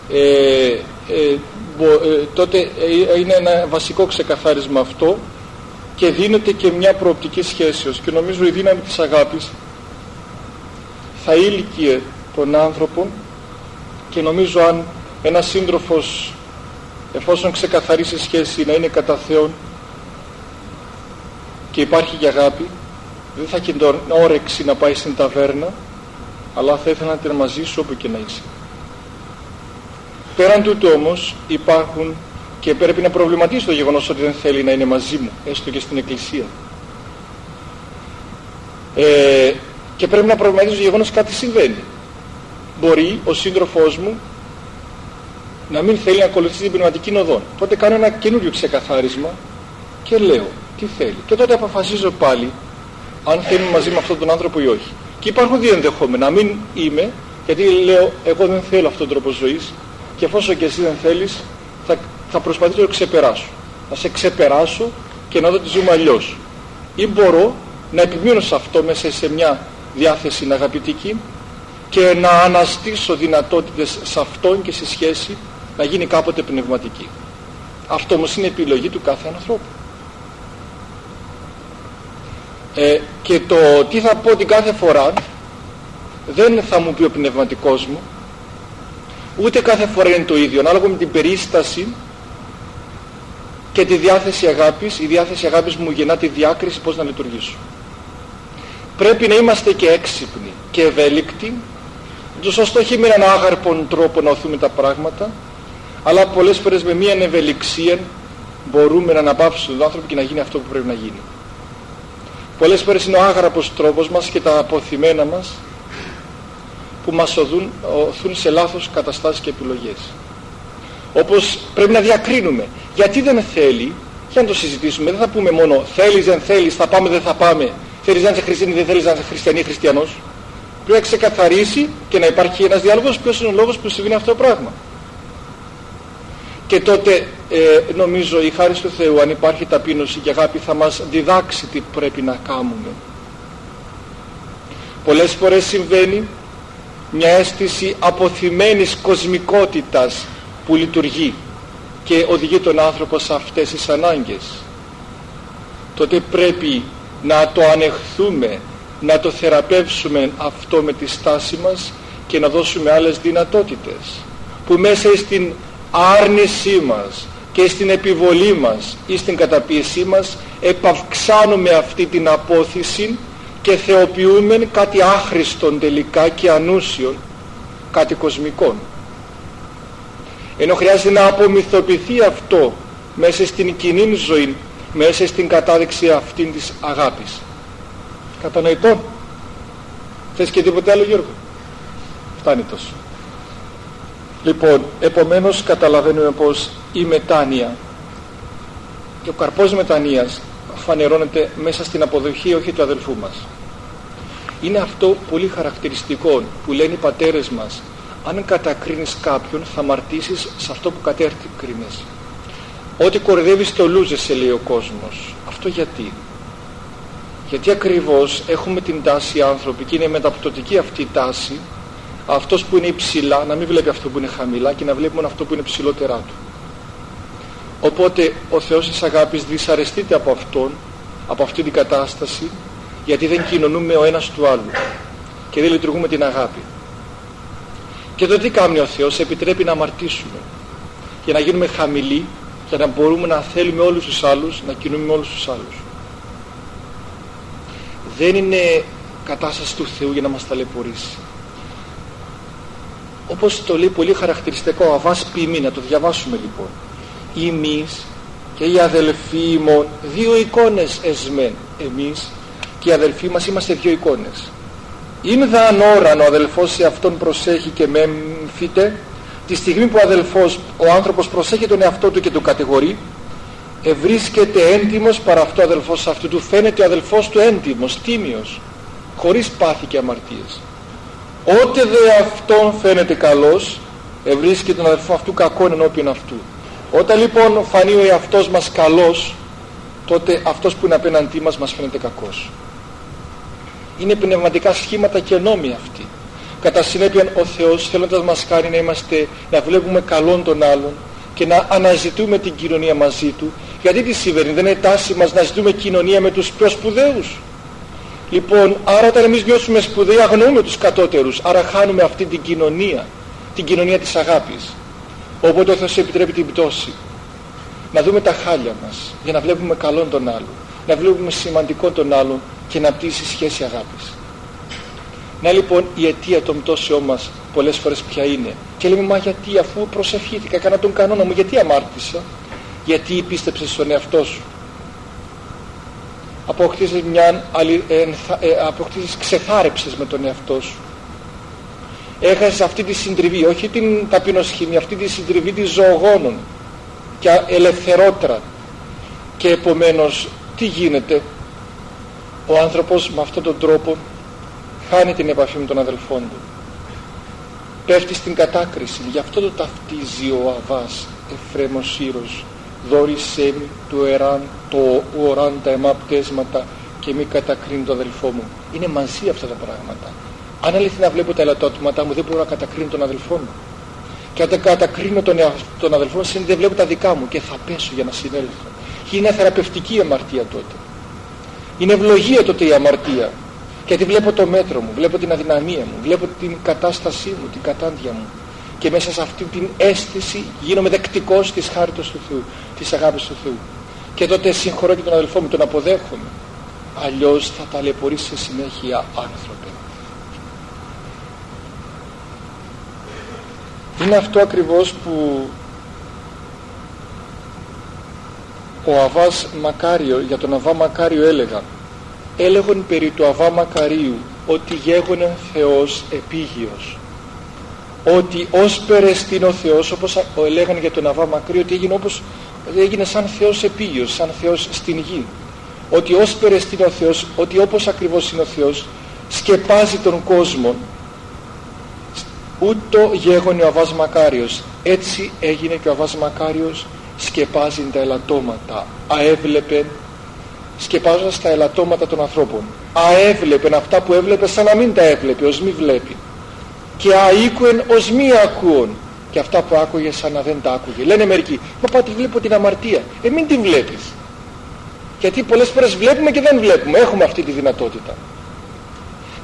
Speaker 1: τότε είναι ένα βασικό ξεκαθάρισμα αυτό και δίνεται και μια προοπτική σχέσεως, και νομίζω η δύναμη της αγάπης θα ήλικε τον άνθρωπο, και νομίζω αν ένας σύντροφος, εφόσον ξεκαθαρίσει σχέση να είναι κατά Θεόν και υπάρχει και αγάπη, δεν θα έχει την όρεξη να πάει στην ταβέρνα, αλλά θα ήθελα να την μαζί σου όπου και να είσαι. Πέραν τούτου όμως υπάρχουν, και πρέπει να προβληματίσει το γεγονός ότι δεν θέλει να είναι μαζί μου, έστω και στην εκκλησία, και πρέπει να προβληματίσει το γεγονός κάτι συμβαίνει. Μπορεί ο σύντροφός μου να μην θέλει να ακολουθήσει την πνευματική οδό. Τότε κάνω ένα καινούριο ξεκαθάρισμα και λέω τι θέλει, και τότε αποφασίζω πάλι αν θέλει μαζί με αυτόν τον άνθρωπο ή όχι. Και υπάρχουν δύο ενδεχόμενα. Να μην είμαι, γιατί λέω εγώ δεν θέλω αυτόν τον τρόπο ζωής, και εφόσον και εσύ δεν θέλεις, θα προσπαθήσω να το ξεπεράσω. Να σε ξεπεράσω και να δω τη ζούμε αλλιώς. Ή μπορώ να επιμείνω σε αυτό μέσα σε μια διάθεση αγαπητική και να αναστήσω δυνατότητες σε αυτόν και στη σχέση να γίνει κάποτε πνευματική. Αυτό όμως είναι επιλογή του κάθε ανθρώπου. Και το τι θα πω την κάθε φορά δεν θα μου πει ο πνευματικός μου, ούτε κάθε φορά είναι το ίδιο, ανάλογα με την περίσταση και τη διάθεση αγάπης. Η διάθεση αγάπης μου γεννά τη διάκριση πώς να λειτουργήσω. Πρέπει να είμαστε και έξυπνοι και ευέλικτοι, το σωστό όχι με έναν άγαρπον τρόπο να οθούμε τα πράγματα, αλλά πολλές φορές με μια ευελιξία μπορούμε να αναπαύσουμε τον άνθρωπο και να γίνει αυτό που πρέπει να γίνει. Πολλές φορές είναι ο άγραπος τρόπος μας και τα αποθυμένα μας που μας οθούν σε λάθος καταστάσεις και επιλογές. Όπως πρέπει να διακρίνουμε γιατί δεν θέλει, για να το συζητήσουμε. Δεν θα πούμε μόνο θέλεις, δεν θέλεις, θα πάμε, δεν θα πάμε, θέλεις να είσαι χριστιανή, δεν θέλεις να είσαι χριστιανή, χριστιανός. Πρέπει να ξεκαθαρίσει και να υπάρχει ένας διάλογος ποιος είναι ο λόγος που συμβαίνει αυτό το πράγμα. Και τότε νομίζω η χάρις του Θεού, αν υπάρχει ταπείνωση και αγάπη, θα μας διδάξει τι πρέπει να κάνουμε. Πολλές φορές συμβαίνει μια αίσθηση αποθυμένης κοσμικότητας που λειτουργεί και οδηγεί τον άνθρωπο σε αυτές τις ανάγκες. Τότε πρέπει να το ανεχθούμε, να το θεραπεύσουμε αυτό με τη στάση μας και να δώσουμε άλλες δυνατότητες, που μέσα στην άρνησή μας και στην επιβολή μας ή στην καταπίεσή μας επαυξάνουμε αυτή την απόθυση και θεοποιούμε κάτι άχρηστον τελικά και ανούσιον, κάτι κοσμικό. Ενώ χρειάζεται να απομυθοποιηθεί αυτό μέσα στην κοινή ζωή, μέσα στην κατάδειξη αυτήν της αγάπης. Κατανοητό? Θες και τίποτε άλλο, Γιώργο? Φτάνει τόσο. Λοιπόν, επομένως καταλαβαίνουμε πως η μετάνοια και ο καρπός μετανοίας φανερώνεται μέσα στην αποδοχή όχι του αδελφού μας. Είναι αυτό πολύ χαρακτηριστικό που λένε οι πατέρες μας: αν κατακρίνεις κάποιον θα αμαρτήσεις σε αυτό που κατέκρινες. Ό,τι κοροϊδεύεις το λούζεσαι, λέει ο κόσμος. Αυτό γιατί? Γιατί ακριβώς έχουμε την τάση οι άνθρωποι, και είναι μεταπτωτική αυτή η τάση, αυτός που είναι υψηλά να μην βλέπει αυτό που είναι χαμηλά και να βλέπει μόνο αυτό που είναι ψηλότερά του. Οπότε ο Θεός της αγάπης δυσαρεστείται από αυτόν, από αυτή την κατάσταση, γιατί δεν κοινωνούμε ο ένας του άλλου και δεν λειτουργούμε την αγάπη. Και το τι κάνει ο Θεός? Επιτρέπει να αμαρτήσουμε για να γίνουμε χαμηλοί, για να μπορούμε να θέλουμε όλους τους άλλους, να κοινούμε με όλους τους άλλους. Δεν είναι κατάσταση του Θεού για να μας ταλαιπωρήσει. Όπως το λέει πολύ χαρακτηριστικό ο Αββάς Ποιμή, να το διαβάσουμε λοιπόν: εμείς και οι αδελφοί ημών δύο εικόνες εσμέν. Εμείς και οι αδελφοί μας είμαστε δύο εικόνες. Είναι δαν ώραν ο αδελφός σε αυτόν προσέχει και μέμφυται, τη στιγμή που ο άνθρωπος προσέχει τον εαυτό του και τον κατηγορεί, βρίσκεται έντιμος παρά αυτό ο αδελφός αυτού του, φαίνεται ο αδελφός του έντιμος, τίμιος, χωρίς πάθη και αμαρτίες. Ότε δε αυτόν φαίνεται καλός, βρίσκεται τον αδελφό αυτού κακόν ενώπιον αυτού. Όταν λοιπόν φανεί ο εαυτός μας καλός, τότε αυτός που είναι απέναντί μας μας φαίνεται κακός. Είναι πνευματικά σχήματα και νόμοι αυτοί. Κατά συνέπεια ο Θεός, θέλοντας μας κάνει να βλέπουμε καλόν τον άλλον και να αναζητούμε την κοινωνία μαζί του. Γιατί τι συμβαίνει? Δεν είναι τάση μας να ζητούμε κοινωνία με τους πιο σπουδαίους? Λοιπόν, άρα όταν εμείς νιώσουμε σπουδαίοι αγνοούμε τους κατώτερους, άρα χάνουμε αυτή την κοινωνία της αγάπης. Οπότε ο Θεός επιτρέπει την πτώση, να δούμε τα χάλια μας για να βλέπουμε καλόν τον άλλον, να βλέπουμε σημαντικό τον άλλον και να πτήσει σχέση αγάπης. Να λοιπόν η αιτία των πτώσεών μας πολλές φορές ποια είναι? Και λέμε, μα γιατί, αφού προσευχήθηκα, έκανα τον κανόνα μου, γιατί αμάρτησα? Γιατί πίστεψες στον εαυτό σου, ξεθάρεψες με τον εαυτό σου, έχασες αυτή τη συντριβή, όχι την ταπεινοσχήμη, αυτή τη συντριβή της ζωογόνων και ελευθερότερα. Και επομένως τι γίνεται? Ο άνθρωπος με αυτόν τον τρόπο χάνει την επαφή με τον αδελφόν του, πέφτει στην κατάκριση. Γι' αυτό το ταυτίζει ο Αββάς Εφρέμος Ήρος: δόρισέ μη το οράν τα εμά πτέσματα και μη κατακρίνει το αδελφό μου. Είναι μαζί αυτά τα πράγματα. Αν αληθινά βλέπω τα ελαττώματά μου, δεν μπορώ να κατακρίνω τον αδελφό μου. Και αν κατακρίνω τον αδελφό μου, δεν βλέπω τα δικά μου και θα πέσω για να συνέλθω. Και είναι θεραπευτική η αμαρτία τότε. Είναι ευλογία τότε η αμαρτία. Γιατί βλέπω το μέτρο μου, βλέπω την αδυναμία μου, βλέπω την κατάστασή μου, την κατάντια μου. Και μέσα σε αυτή την αίσθηση γίνομαι δεκτικός της χάριτος του Θεού, της αγάπης του Θεού. Και τότε συγχωρώ και τον αδελφό μου, τον αποδέχομαι. Αλλιώς θα ταλαιπωρήσει σε συνέχεια άνθρωπε. Είναι αυτό ακριβώς που ο Αββάς Μακάριο, για τον Αββά Μακάριο έλεγον περί του Αββά Μακαρίου ότι γέγονεν Θεός επίγειος, ότι ως περαιστήν ο Θεός, όπως έλεγαν για τον Αββά Μακάριο, ότι έγινε σαν Θεός επίγειος, σαν Θεός στην γη, ότι ως περαιστήν ο Θεός, ότι όπως ακριβώς είναι ο Θεός σκεπάζει τον κόσμο, ούτω γέγονε ο Αββάς Μακάριος, έτσι έγινε και ο Αββάς Μακάριος σκεπάζει τα ελαττώματα, αέβλεπε, σκεπάζοντας τα ελαττώματα των ανθρώπων, αέβλεπεν αυτά που έβλεπε σαν να μην τα έβλεπε, ως μη βλέπει, και αήκουεν ως μη ακούων, και αυτά που άκουγε σαν να δεν τα άκουγε. Λένε μερικοί, μα πάτε βλέπω την αμαρτία, μην την βλέπεις, γιατί πολλές φορές βλέπουμε και δεν βλέπουμε, έχουμε αυτή τη δυνατότητα.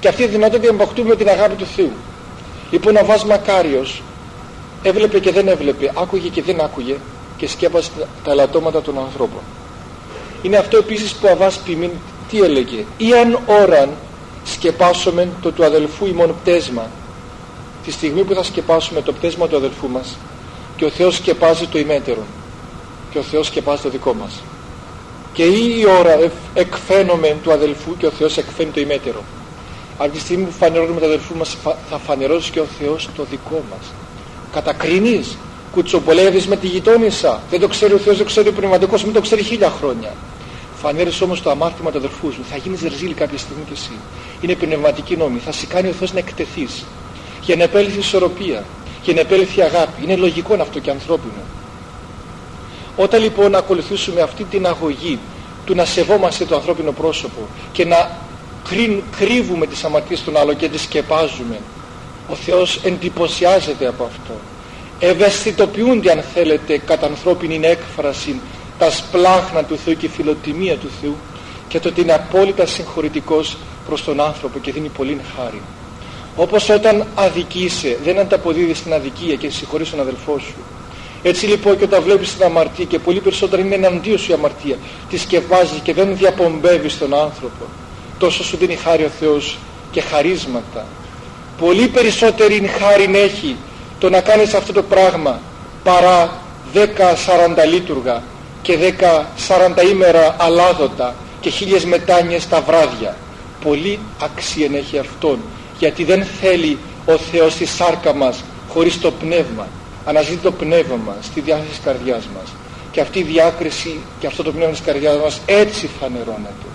Speaker 1: και αυτή τη δυνατότητα την αποκτούμε την αγάπη του Θεού. Λοιπόν, ο Αββάς Μακάριος έβλεπε και δεν έβλεπε, άκουγε και δεν άκουγε και σκέπασε τα ελαττώματα των ανθρώπων. Είναι αυτό επίσης που ο Αββάς Ποιμήν τι έλεγε? Ή αν ώραν σκεπάσουμε το του αδελφού ημών πτέσμα, τη στιγμή που θα σκεπάσουμε το πτέσμα του αδελφού μας, και ο Θεός σκεπάζει το ημέτερο και ο Θεός σκεπάζει το δικό μας, και η ώρα εκφαίνομαι του αδελφού και ο Θεός εκφαίνει το ημέτερο. Από τη στιγμή που φανερώνουμε το αδελφού μας, θα φανερώσει και ο Θεός το δικό μας. Κατακρίνεις, κουτσοπολεύεις με τη γειτόνισσα, δεν το ξέρει ο Θεός, δεν ξέρει ο πνευματικός, μην το ξέρει 1000 χρόνια. Φανέρεις όμως το αμάρτημα του αδελφού σου, θα γίνεις ρεζίλη κάποια στιγμή κι εσύ. Είναι πνευματική νόμη, θα σε κάνει ο Θεός να εκτεθείς για να επέλθει ισορροπία, για να επέλθει αγάπη. Είναι λογικό αυτό και ανθρώπινο. Όταν λοιπόν ακολουθήσουμε αυτή την αγωγή του να σεβόμαστε το ανθρώπινο πρόσωπο και να κρύβουμε τις αμαρτίες των άλλων και τις σκεπάζουμε, ο Θεός εντυπωσιάζεται από αυτό. Ευαισθητοποιούνται, αν θέλετε, κατά ανθρώπινη έκφραση τα σπλάχνα του Θεού και η φιλοτιμία του Θεού, και το ότι είναι απόλυτα συγχωρητικός προς τον άνθρωπο και δίνει πολύ χάρη. Όπως όταν αδικείσαι, δεν ανταποδίδεις την αδικία και συγχωρείς τον αδελφό σου. Έτσι λοιπόν και όταν βλέπεις την αμαρτία, και πολύ περισσότερα είναι εναντίον σου η αμαρτία, τη σκεπάζεις και δεν διαπομπεύεις τον άνθρωπο, τόσο σου δίνει χάρη ο Θεός και χαρίσματα. Πολύ περισσότερη χάρη έχει το να κάνεις αυτό το πράγμα παρά 10 40 λίτουργα και 10 40 ημέρα αλάδοτα και 1000 μετάνοιες τα βράδια. Πολύ αξία έχει αυτόν, γιατί δεν θέλει ο Θεός τη σάρκα μας χωρίς το πνεύμα. Αναζητεί το πνεύμα μας στη διάθεση της καρδιάς μας, και αυτή η διάκριση και αυτό το πνεύμα της καρδιάς μας έτσι φανερώνεται.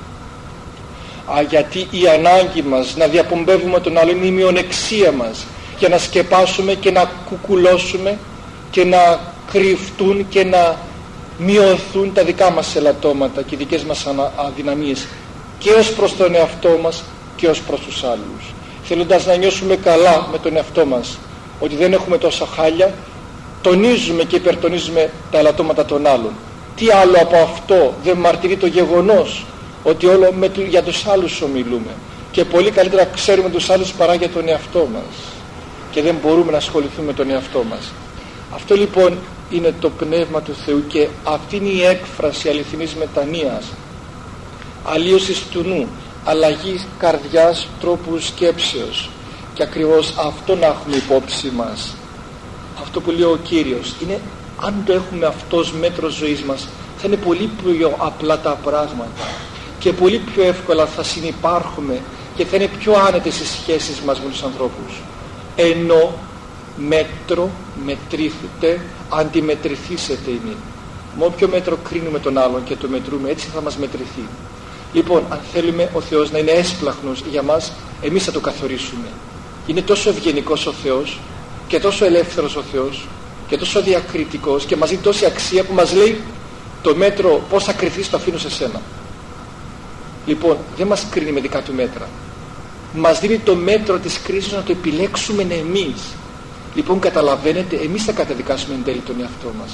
Speaker 1: Γιατί η ανάγκη μας να διαπομπεύουμε τον άλλο είναι η μειονεξία μας, για να σκεπάσουμε και να κουκουλώσουμε και να κρυφτούν και να μειωθούν τα δικά μας ελαττώματα και οι δικές μας αδυναμίες, και ως προς τον εαυτό μας και ως προς τους άλλους. Θέλοντας να νιώσουμε καλά με τον εαυτό μας ότι δεν έχουμε τόσα χάλια, τονίζουμε και υπερτονίζουμε τα ελαττώματα των άλλων. Τι άλλο από αυτό δεν μαρτυρεί το γεγονός ότι όλο για τους άλλους ομιλούμε, και πολύ καλύτερα ξέρουμε τους άλλους παρά για τον εαυτό μας, και δεν μπορούμε να ασχοληθούμε με τον εαυτό μας. Αυτό λοιπόν είναι το πνεύμα του Θεού, και αυτή είναι η έκφραση αληθινής μετανοίας, αλλίωσης του νου, αλλαγής καρδιάς, τρόπου σκέψεως. Και ακριβώς αυτό να έχουμε υπόψη μας, αυτό που λέει ο Κύριος, είναι αν το έχουμε αυτός μέτρο ζωής μας, θα είναι πολύ πιο απλά τα πράγματα και πολύ πιο εύκολα θα συνυπάρχουμε και θα είναι πιο άνετες οι σχέσεις μας με τους ανθρώπους. Ενώ μέτρο μετρήθητε, αντιμετρηθήσετε ημί. Με όποιο μέτρο κρίνουμε τον άλλον και το μετρούμε, έτσι θα μας μετρηθεί. Λοιπόν, αν θέλουμε ο Θεός να είναι έσπλαχνος για μας, εμείς θα το καθορίσουμε. Είναι τόσο ευγενικός ο Θεός και τόσο ελεύθερος ο Θεός και τόσο διακριτικός, και μας δίνει τόση αξία που μας λέει το μέτρο πώς θα κρυθείς το αφήνω σε σένα. Λοιπόν, δεν μας κρίνει με δικά του μέτρα. Μας δίνει το μέτρο της κρίσης να το επιλέξουμε εμείς. Λοιπόν, καταλαβαίνετε, εμείς θα καταδικάσουμε εν τέλει τον εαυτό μας.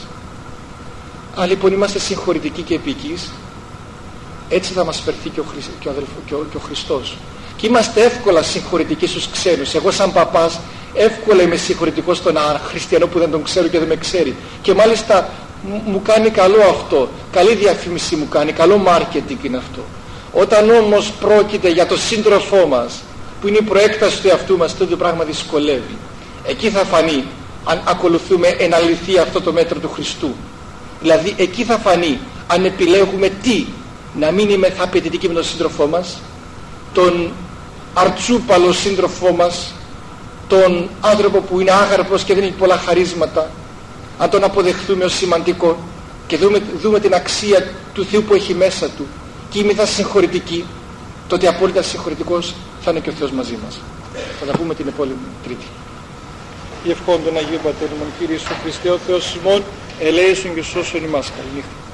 Speaker 1: Αν λοιπόν είμαστε συγχωρητικοί και επικείς, έτσι θα μας φερθεί και ο Χριστός. Και είμαστε εύκολα συγχωρητικοί στους ξένους. Εγώ σαν παπάς εύκολα είμαι συγχωρητικός στον χριστιανό που δεν τον ξέρω και δεν με ξέρει, και μάλιστα μου κάνει καλό αυτό, καλή διαφήμιση μου κάνει, καλό μάρκετινγκ είναι αυτό. Όταν όμως πρόκειται για το σύντροφό μας που είναι η προέκταση του εαυτού μας, τότε το πράγμα δυσκολεύει. Εκεί θα φανεί αν ακολουθούμε εν αληθεία αυτό το μέτρο του Χριστού. Δηλαδή εκεί θα φανεί αν επιλέγουμε τι, να μην είμαστε απαιτητικοί με τον σύντροφό μας, τον αρτσούπαλο σύντροφό μας, τον άνθρωπο που είναι άγαρπος και δεν έχει πολλά χαρίσματα, αν τον αποδεχθούμε ως σημαντικό και δούμε την αξία του Θεού που έχει μέσα του, και είμαστε συγχωρητικοί, τότε απόλυτα συγχωρητικός θα είναι και ο Θεός μαζί μας. Θα τα πούμε την επόμενη Τρίτη. Η ευχών των Αγίου Πατέρων, Κύριε Ιησού Χριστέ, ο Θεός ημών, ελέησον και σώσον ημάς. Καληνύχτα.